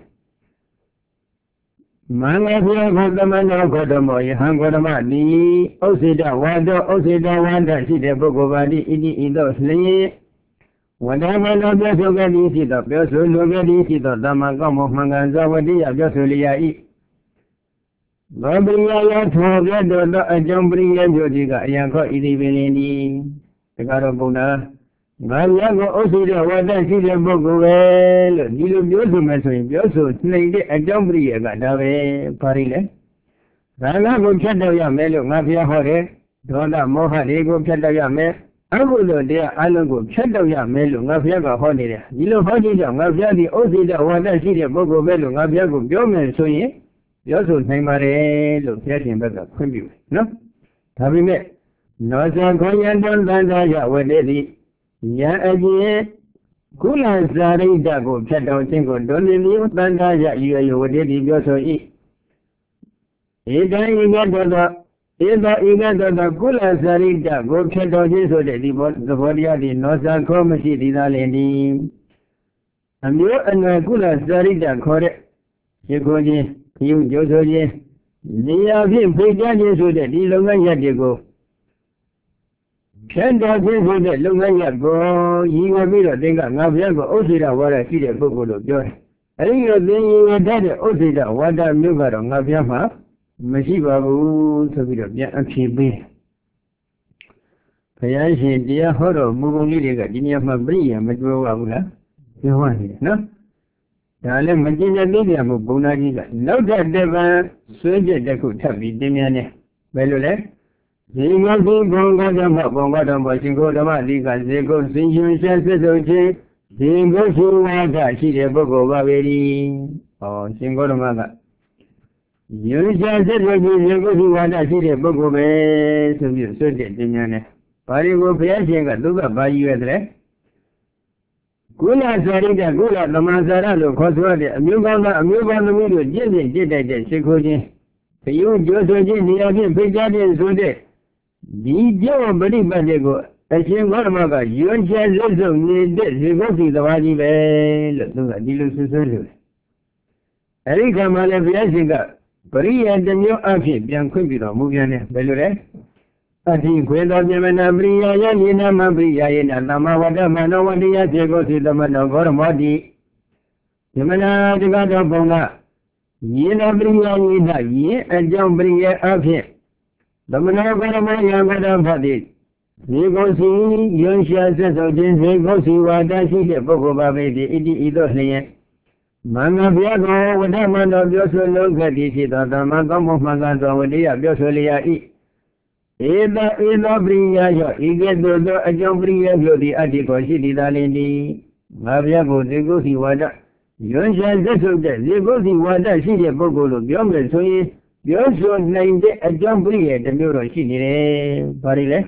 မင်္ဂဖျားခသမနောဂရမောယဟံဂရမတိဥစ္စေတဝါဒဥစ္စေတဝါဒရှိတဲ့ပုဂ္ဂိုလ်ပါတိဣတိဣသောလျင်ဝဒမနောပြောဆိုကြသည်ရှိသောပြောဆိုလိုကြသည်ရှိသောသမကောင်းမှုမှန်ကန်စွာဝတိယပြောဆိုလျာ၏သောပရိယယထောပြတ်တော်သောအကြောင်းပရိယမျိုးကြီးကအယံခောဣတိပင်လင်ဒီတကားတော့ဘုရားငါရကိုဥစ္စေတဝါဒရှိတဲ့ပုဂ္ဂိုလ်ပဲလို့ဒီလိုပြောဆိုမယ်ဆိုရင်ပြောဆိုနိုင်တဲ့အကြောင်းပရိယကဒါပဲဘာလို့လဲဒါကကိုဖြတ်တော့ရမယ်လို့ငါဘုရားဟောတယ်ဒေါသမောဟတွေကိုဖြတ်တော့ရမယ်အကုသိုလ်တရားအလုံးကိုဖြတ်တော့ရမယ်လို့ငါဘုရားကဟောနေတယ်ဒီလိုဟောကြည့်တော့ငါဘုရားဒီဥစ္စေတဝါဒရှိတဲ့ပုဂ္ဂိုလ်ပဲလို့ငါဘုရားကိုပြောမယ်ဆိုရင်ပြောဆိုနိုင်ပါတယ်လို့ဘုရားရှင်ဘက်ကခွင့်ပြုတယ်နော်ဒါပေမဲ့နောဇခောယံတန်တန်သာယဝတေတိယံအကျဉ်ကုလစာရိတ္တကိုဖြတ်တော်ခြင်းကိုဒုလီလီတန်သာယရွယ်ရွယ်ဝတေတိပြောဆို၏ဧတံဤကတောသောဧသောဤကတောသောကုလစာရိတ္တကိုဖြတ်တော်ခြင်းဆိုတဲ့ဒီဘောသဘောတရားဒီနောဇခောမရှိသည်သာလင်ဒီအမျိုးအနွယ်ကုလစာရိတ္တခေါ်တဲ့ရေကိုခြင်းခရုကျိုးဆိုခြင်းနေရာဖြင့်ဖိတ်ကြားခြင်းဆိုတဲ့ဒီလုပ်ငန်းရပ်တွေကိုဖြတ်တော်ခြင်းဆိုတဲ့လုပ်ငန်းရပ်ကိုရည်ရွယ်ပြီးတော့သင်ကငါဘုရားကိုဥစ္စေတဝါဒရှိတဲ့ပုဂ္ဂိုလ်လို့ပြောတယ်။အဲဒီလိုသင်ရည်ရွယ်တတ်တဲ့ဥစ္စေတဝါဒမျိုးကတော့ငါဘုရားမှာမရှိပါဘူးဆိုပြီးတော့ပြန်အဖြေပေးတယ်။ဘုရားရှင်တရားဟောတော်မူပုံလေးတွေကဒီနေရာမှာပြည့်ရမတွေ့ပါဘူးလား။ပြောရနေတယ်နော်။ဒါလည်းမကျင်တဲ့သိတယ်မို့ဘုံသားကြီးကနောက်ထပ်တစ်ပံဆွေးချက်တစ်ခုထပ်ပြီးတင်မြန်နေဘယ်လိုလဲဒီငါကုဘုံကဓမ္မဘုံကဓမ္မရှင်ကိုဓမ္မလိကဇေကုစင်ရှင်ဆက်စစ်ဆုံးချင်းဒီကုသိုလ်ဝါဒရှိတဲ့ပုဂ္ဂိုလ်ပါပဲ။ဟောရှင်ဂေါတမကယုံရှားဆက်ပြီးဒီကုသိုလ်ဝါဒရှိတဲ့ပုဂ္ဂိုလ်ပဲဆိုပြီးဆွတ်တဲ့တင်ညာနဲ့ဘာတွေကိုဘုရားရှင်ကသူကဘာယူရတယ်ကုလစာရိတကုလသမစာရလို့ခေါ်ဆိုတဲ့အမျိုးကောင်းသားအမျိုးကောင်းသမီးတို့ကြည့်ကြည့်တိုက်တဲ့ရှိခိုးခြင်းဘယုကျိုးဆိုခြင်းနေရာဖြင့်ဖိတ်ကြားခြင်းဆိုတဲ့ဒီကြောင့်ပရိပတ်တွေကိုအရှင်ဂေါတမကယွန်းချဲလွတ်ဆုံးနေတဲ့ဇေဘုစီသဘာကြီးပဲလို့သူကဒီလိုဆွဆွလို့အဲဒီကမှလည်းဘုရားရှင်ကပရိယတမျိုးအဖြစ်ပြန်ခွင့်ပြီးတော်မူပြန်တယ်ဘယ်လိုလဲအတိခွေသောပြမနာပရိယယယေနမပရိယယေနသမဝတ္တမနောဝတ္တယစေကိုစီသမနောဂေါရမောတိပြမနာတကတော့ပုံကယေနပရိယယေနယေအကြောင်းပရိယအဖြစ်သမနောဂေါရမောယံဗဒဖတ်တိဇေကိုစီယွန်ရှာဆက်စုပ်ခြင်းဇေကိုစီဝါဒရှိတဲ့ပုဂ္ဂိုလ်ပါပဲဒီဣတိဤသို့လျင်မင်္ဂဘုရားကိုဝဋ္ဌမန္တောပြောဆိုလုံးခတိရှိသောသမ္မာကောင်းမှုမှန်ကန်သောဝတ္တရားပြောဆိုလျက်၏ဧတဧသောပရိယာယောဤကဲ့သို့သောအကြောင်းပရိယာမျိုးသည်အတ္တိကိုရှိသည်သာလင်သည်ငါဘုရားကိုဇေကုစီဝါဒယွန်းရှာဆက်စုပ်တဲ့ဇေကုစီဝါဒရှိတဲ့ပုဂ္ဂိုလ်လို့ပြောမယ်ဆိုရင်ပြောဆိုနိုင်တဲ့အကြောင်းပရိယာတစ်မျိုးတော့ရှိနေတယ်။ဘာတွေလဲ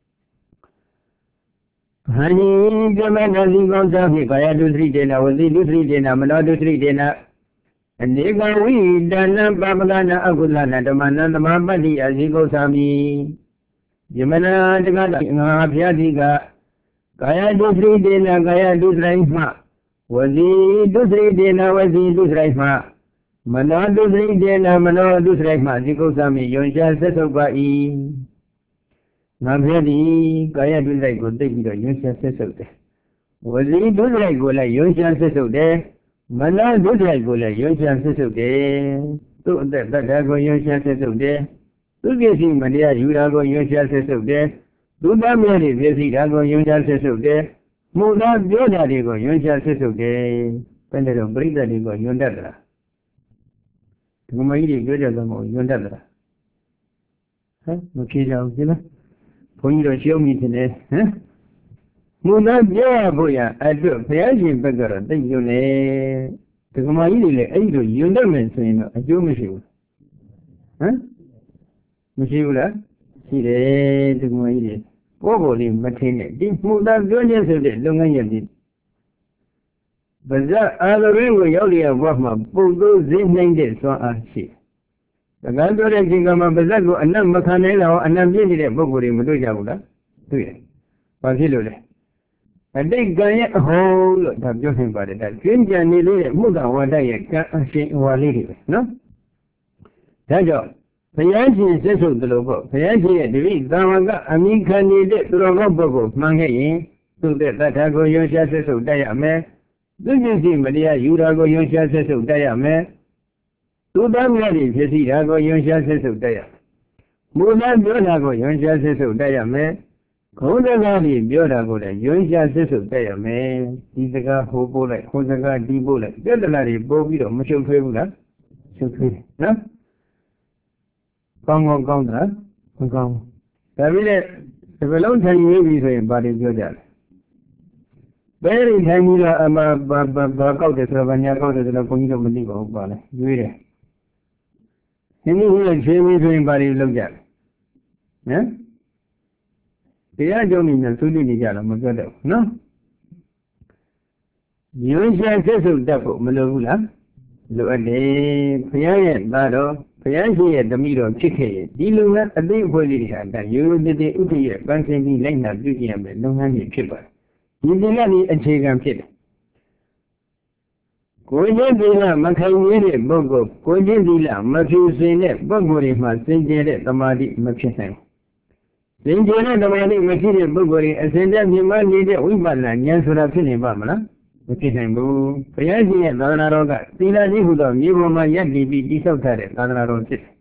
ဟန်ဒီပြမနာစီကောင်းစားဖြင့်ကာယဒုစရိတေနဝစီဒုစရိတေနမနောဒုစရိတေနအနေကဝိတနံပပကနာအကုသနာဓမ္မနံသမာပတ္တိအစီကုသမိပြမနာတကငါဖျားတိကကာယဒုစရိတေနကာယဒုစရိုက်မှဝစီဒုစရိတေနဝစီဒုစရိုက်မှမနောဒုစရိတေနမနောဒုစရိုက်မှအစီကုသမိယွန်ရှာဆက်ဆုပ်ပါ၏ငါဖျက်ဒီကာယဒုစရိုက်ကိုသိပြီးတော့ယွန်းရှာဆက်ဆုပ်တယ်ဝစီဒုစရိုက်ကိုလည်းယွန်းရှာဆက်ဆုပ်တယ်မနောဒုစရိုက်ကိုလည်းယွန်းရှာဆက်ဆုပ်တယ်သူ့အသက်တတ်တာကိုယွန်းရှာဆက်ဆုပ်တယ်သူပစ္စည်းမတရားယူတာကိုယွန်းရှာဆက်ဆုပ်တယ်သူသားမြတ်တွေပစ္စည်းတာကိုယွန်းရှာဆက်ဆုပ်တယ်မှုသားပြောတာတွေကိုယွန်းရှာဆက်ဆုပ်တယ်ဘယ်နဲ့တော့ပြိဿတွေကိုယွန်းတတ်တာဒီမကြီးတွေပြောကြတော့မဟုတ်ယွန်းတတ်တာဟမ်မဖြေကြဘူးဒီလားဘုန်းကြီးတို့ရှုံးမိတယ်ဟမ်မူသားပြောရဖို့ရအတွက်ဘုရားရှင်ဘက်ကတော့သိညွန်းလေဒီကမာကြီးတွေလည်းအဲ့ဒီလိုယွန်းတတ်မယ်ဆိုရင်တော့အကျိုးမရှိဘူးဟမ်မရှိဘူးလားရှိတယ်ဒီကမာကြီးတွေပေါ်ပေါ်လေးမထင်းနဲ့ဒီမူသားပြောခြင်းဆိုတဲ့လုပ်ငန်းရည်ဒီဗဇတ်အာရင်းကိုရောက်လျက်ဘဝမှာပုံသိုးဈေးနှိမ့်တဲ့စွမ်းအားရှိတကယ်ပြောတဲ့ချိန်ကမှပါဇက်ကိုအနတ်မခံနိုင်တော့အနတ်ပြည့်နေတဲ့ပုဂ္ဂိုလ်တွေမတွေ့ကြဘူးလားတွေ့တယ်။ဘာဖြစ်လို့လဲအတိတ်ကံရဲ့အဟောလို့ဒါပြောနေပါတယ်ဒါကျင်းကြံနေလို့ရဲ့မှုကဝါဒရဲ့ကံအရှင်ဟောလေးတွေပဲနော်။ဒါကြောင့်ဘုရားရှင်ဆက်ဆုပ်တယ်လို့ပေါ့ဘုရားရှင်ရဲ့တပည့်သာမန်ကအမိခံနေတဲ့သူတော်ကောင်းပုဂ္ဂိုလ်မှန်ခဲ့ရင်သူ့တဲ့တထာကိုယွန်းရှာဆက်ဆုပ်တတ်ရမယ်။သူပစ္စည်းမတရားယူတာကိုယွန်းရှာဆက်ဆုပ်တတ်ရမယ်။သူသားများတွေဖြစ်စီတာကိုယွန်းရှာဆက်ဆုပ်တတ်ရမူသားပြောတာကိုယွန်းရှာဆက်ဆုပ်တတ်ရမယ်ခုံးစကားတွေပြောတာကိုလည်းယွန်းရှာဆက်ဆုပ်တတ်ရမယ်ဒီစကားဟိုပို့လိုက်ဟိုစကားဒီပို့လိုက်ပြဿနာတွေပို့ပြီးတော့မရှုပ်ထွေးဘူးလားရှုပ်ထွေးနော်ကောင်းကောင်းကောင်းတာမကောင်းဒါပြီးတဲ့ဒီဘလုံးထိုင်ရွေးပြီဆိုရင်ဘာတွေပြောကြလဲဘယ်လိုထိုင်ပြီးတော့အမဘာဘာကောက်တယ်ဆိုတော့ဘာညာကောက်တယ်ဆိုတော့ဘုန်းကြီးတို့မသိပါဘူးပါလဲရွေးတယ်ဒီလိုမျိုးချင်းပြီးဆိုရင်ဘာတွေလုပ်ကြလဲဟမ်တရားကြောင့်နေများသုတိနေကြတော့မပြောတော့ဘူးနော်ယွန်းရှာဆက်စုပ်တတ်ဖို့မလိုဘူးလားလိုအပ်တယ်ဘုရားရဲ့သားတော်ဘုရားရှိရဲ့တမိတော်ဖြစ်ခဲ့ရဲ့ဒီလုပ်ငန်းအသိအဖွဲ့လေးတွေဟာဒါရိုးရိုးတည်တည်ဥပ္ပယပန်းစင်ပြီးလိုက်နာပြုကျင့်ရမယ်လုပ်ငန်းတွေဖြစ်ပါတယ်ဒီဒီကနေ့အခြေခံဖြစ်တယ်ကိုယ်ချင်းသီလမခိုင်ရတဲ့ပုဂ္ဂိုလ်ကိုယ်ချင်းသီလမဖြူစင်တဲ့ပုဂ္ဂိုလ်တွေမှာစင်ကြယ်တဲ့သမာဓိမဖြစ်နိုင်ဘူးစင်ကြယ်တဲ့သမာဓိမရှိတဲ့ပုဂ္ဂိုလ်တွေအစဉ်တည်းမြင်မနေတဲ့ဝိပဿနာဉာဏ်ဆိုတာဖြစ်နေပါမလားမဖြစ်နိုင်ဘူးဘုရားရှင်ရဲ့သာသနာတော်ကသီလကြီးဟူသောမြေပေါ်မှာယက်တည်ပြီးတိဆောက်ထားတဲ့သာသနာတော်ဖြစ်တယ်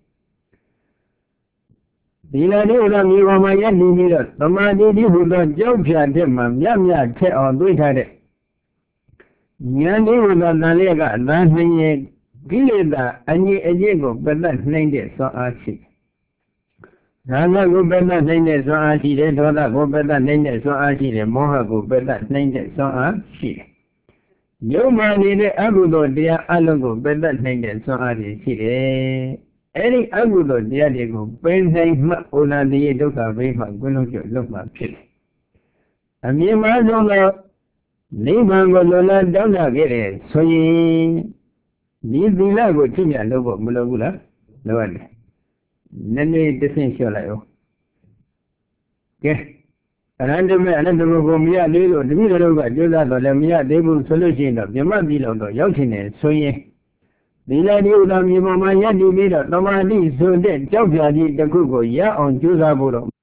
သီလကြီးဟူသောမြေပေါ်မှာယက်တည်ပြီးတော့သမာဓိကြီးဟူသောကြောက်ဖြာတဲ့မှာမြတ်မြတ်ထက်အောင်တွေးထားတဲ့ဉာဏ်လေးဟူသောတန်လျက်ကအတန်းနှင်းရဲ့ကိလေသာအငြိအကျင့်ကိုပယ်တတ်နိုင်တဲ့စွမ်းအားရှိရာဂကိုပယ်တတ်နိုင်တဲ့စွမ်းအားရှိတယ်ဒေါသကိုပယ်တတ်နိုင်တဲ့စွမ်းအားရှိတယ်မောဟကိုပယ်တတ်နိုင်တဲ့စွမ်းအားရှိတယ်ယုံမှနေတဲ့အကုသိုလ်တရားအလုံးကိုပယ်တတ်နိုင်တဲ့စွမ်းအားတွေရှိတယ်အဲ့ဒီအကုသိုလ်တရားတွေကိုပယ်နိုင်မှဩလာတိယဒုက္ခဘိမှကွင်းလုံးကျွတ်လုံးမှဖြစ်တယ်အမြင်မှဆုံးသောနိဗ္ဗာန်ကိုလိုလားတောင်းတခဲ့တယ်ဆိုရင်ဒီသီလကိုချစ်မြတ်လို့ဖို့မလိုဘူးလားလိုရတယ်နည်းနည်းတစ်ဆင့်လျှော့လိုက်အောင်ကဲအရဟံမေအနတ္တဘုကိုမရသေးလို့တပည့်တော်ကကြိုးစားတော့လည်းမရသေးဘူးဆိုလို့ရှိရင်တော့မြတ်ပြည်လောက်တော့ရောက်ချင်တယ်ဆိုရင်ဒီလာဒီဥဒ္ဒမြေပေါ်မှာယက်တည်ပြီးတော့တမာတိဆိုတဲ့ကြောက်ပြာကြီးတစ်ခုကိုရအောင်ကြိုးစားဖို့တော့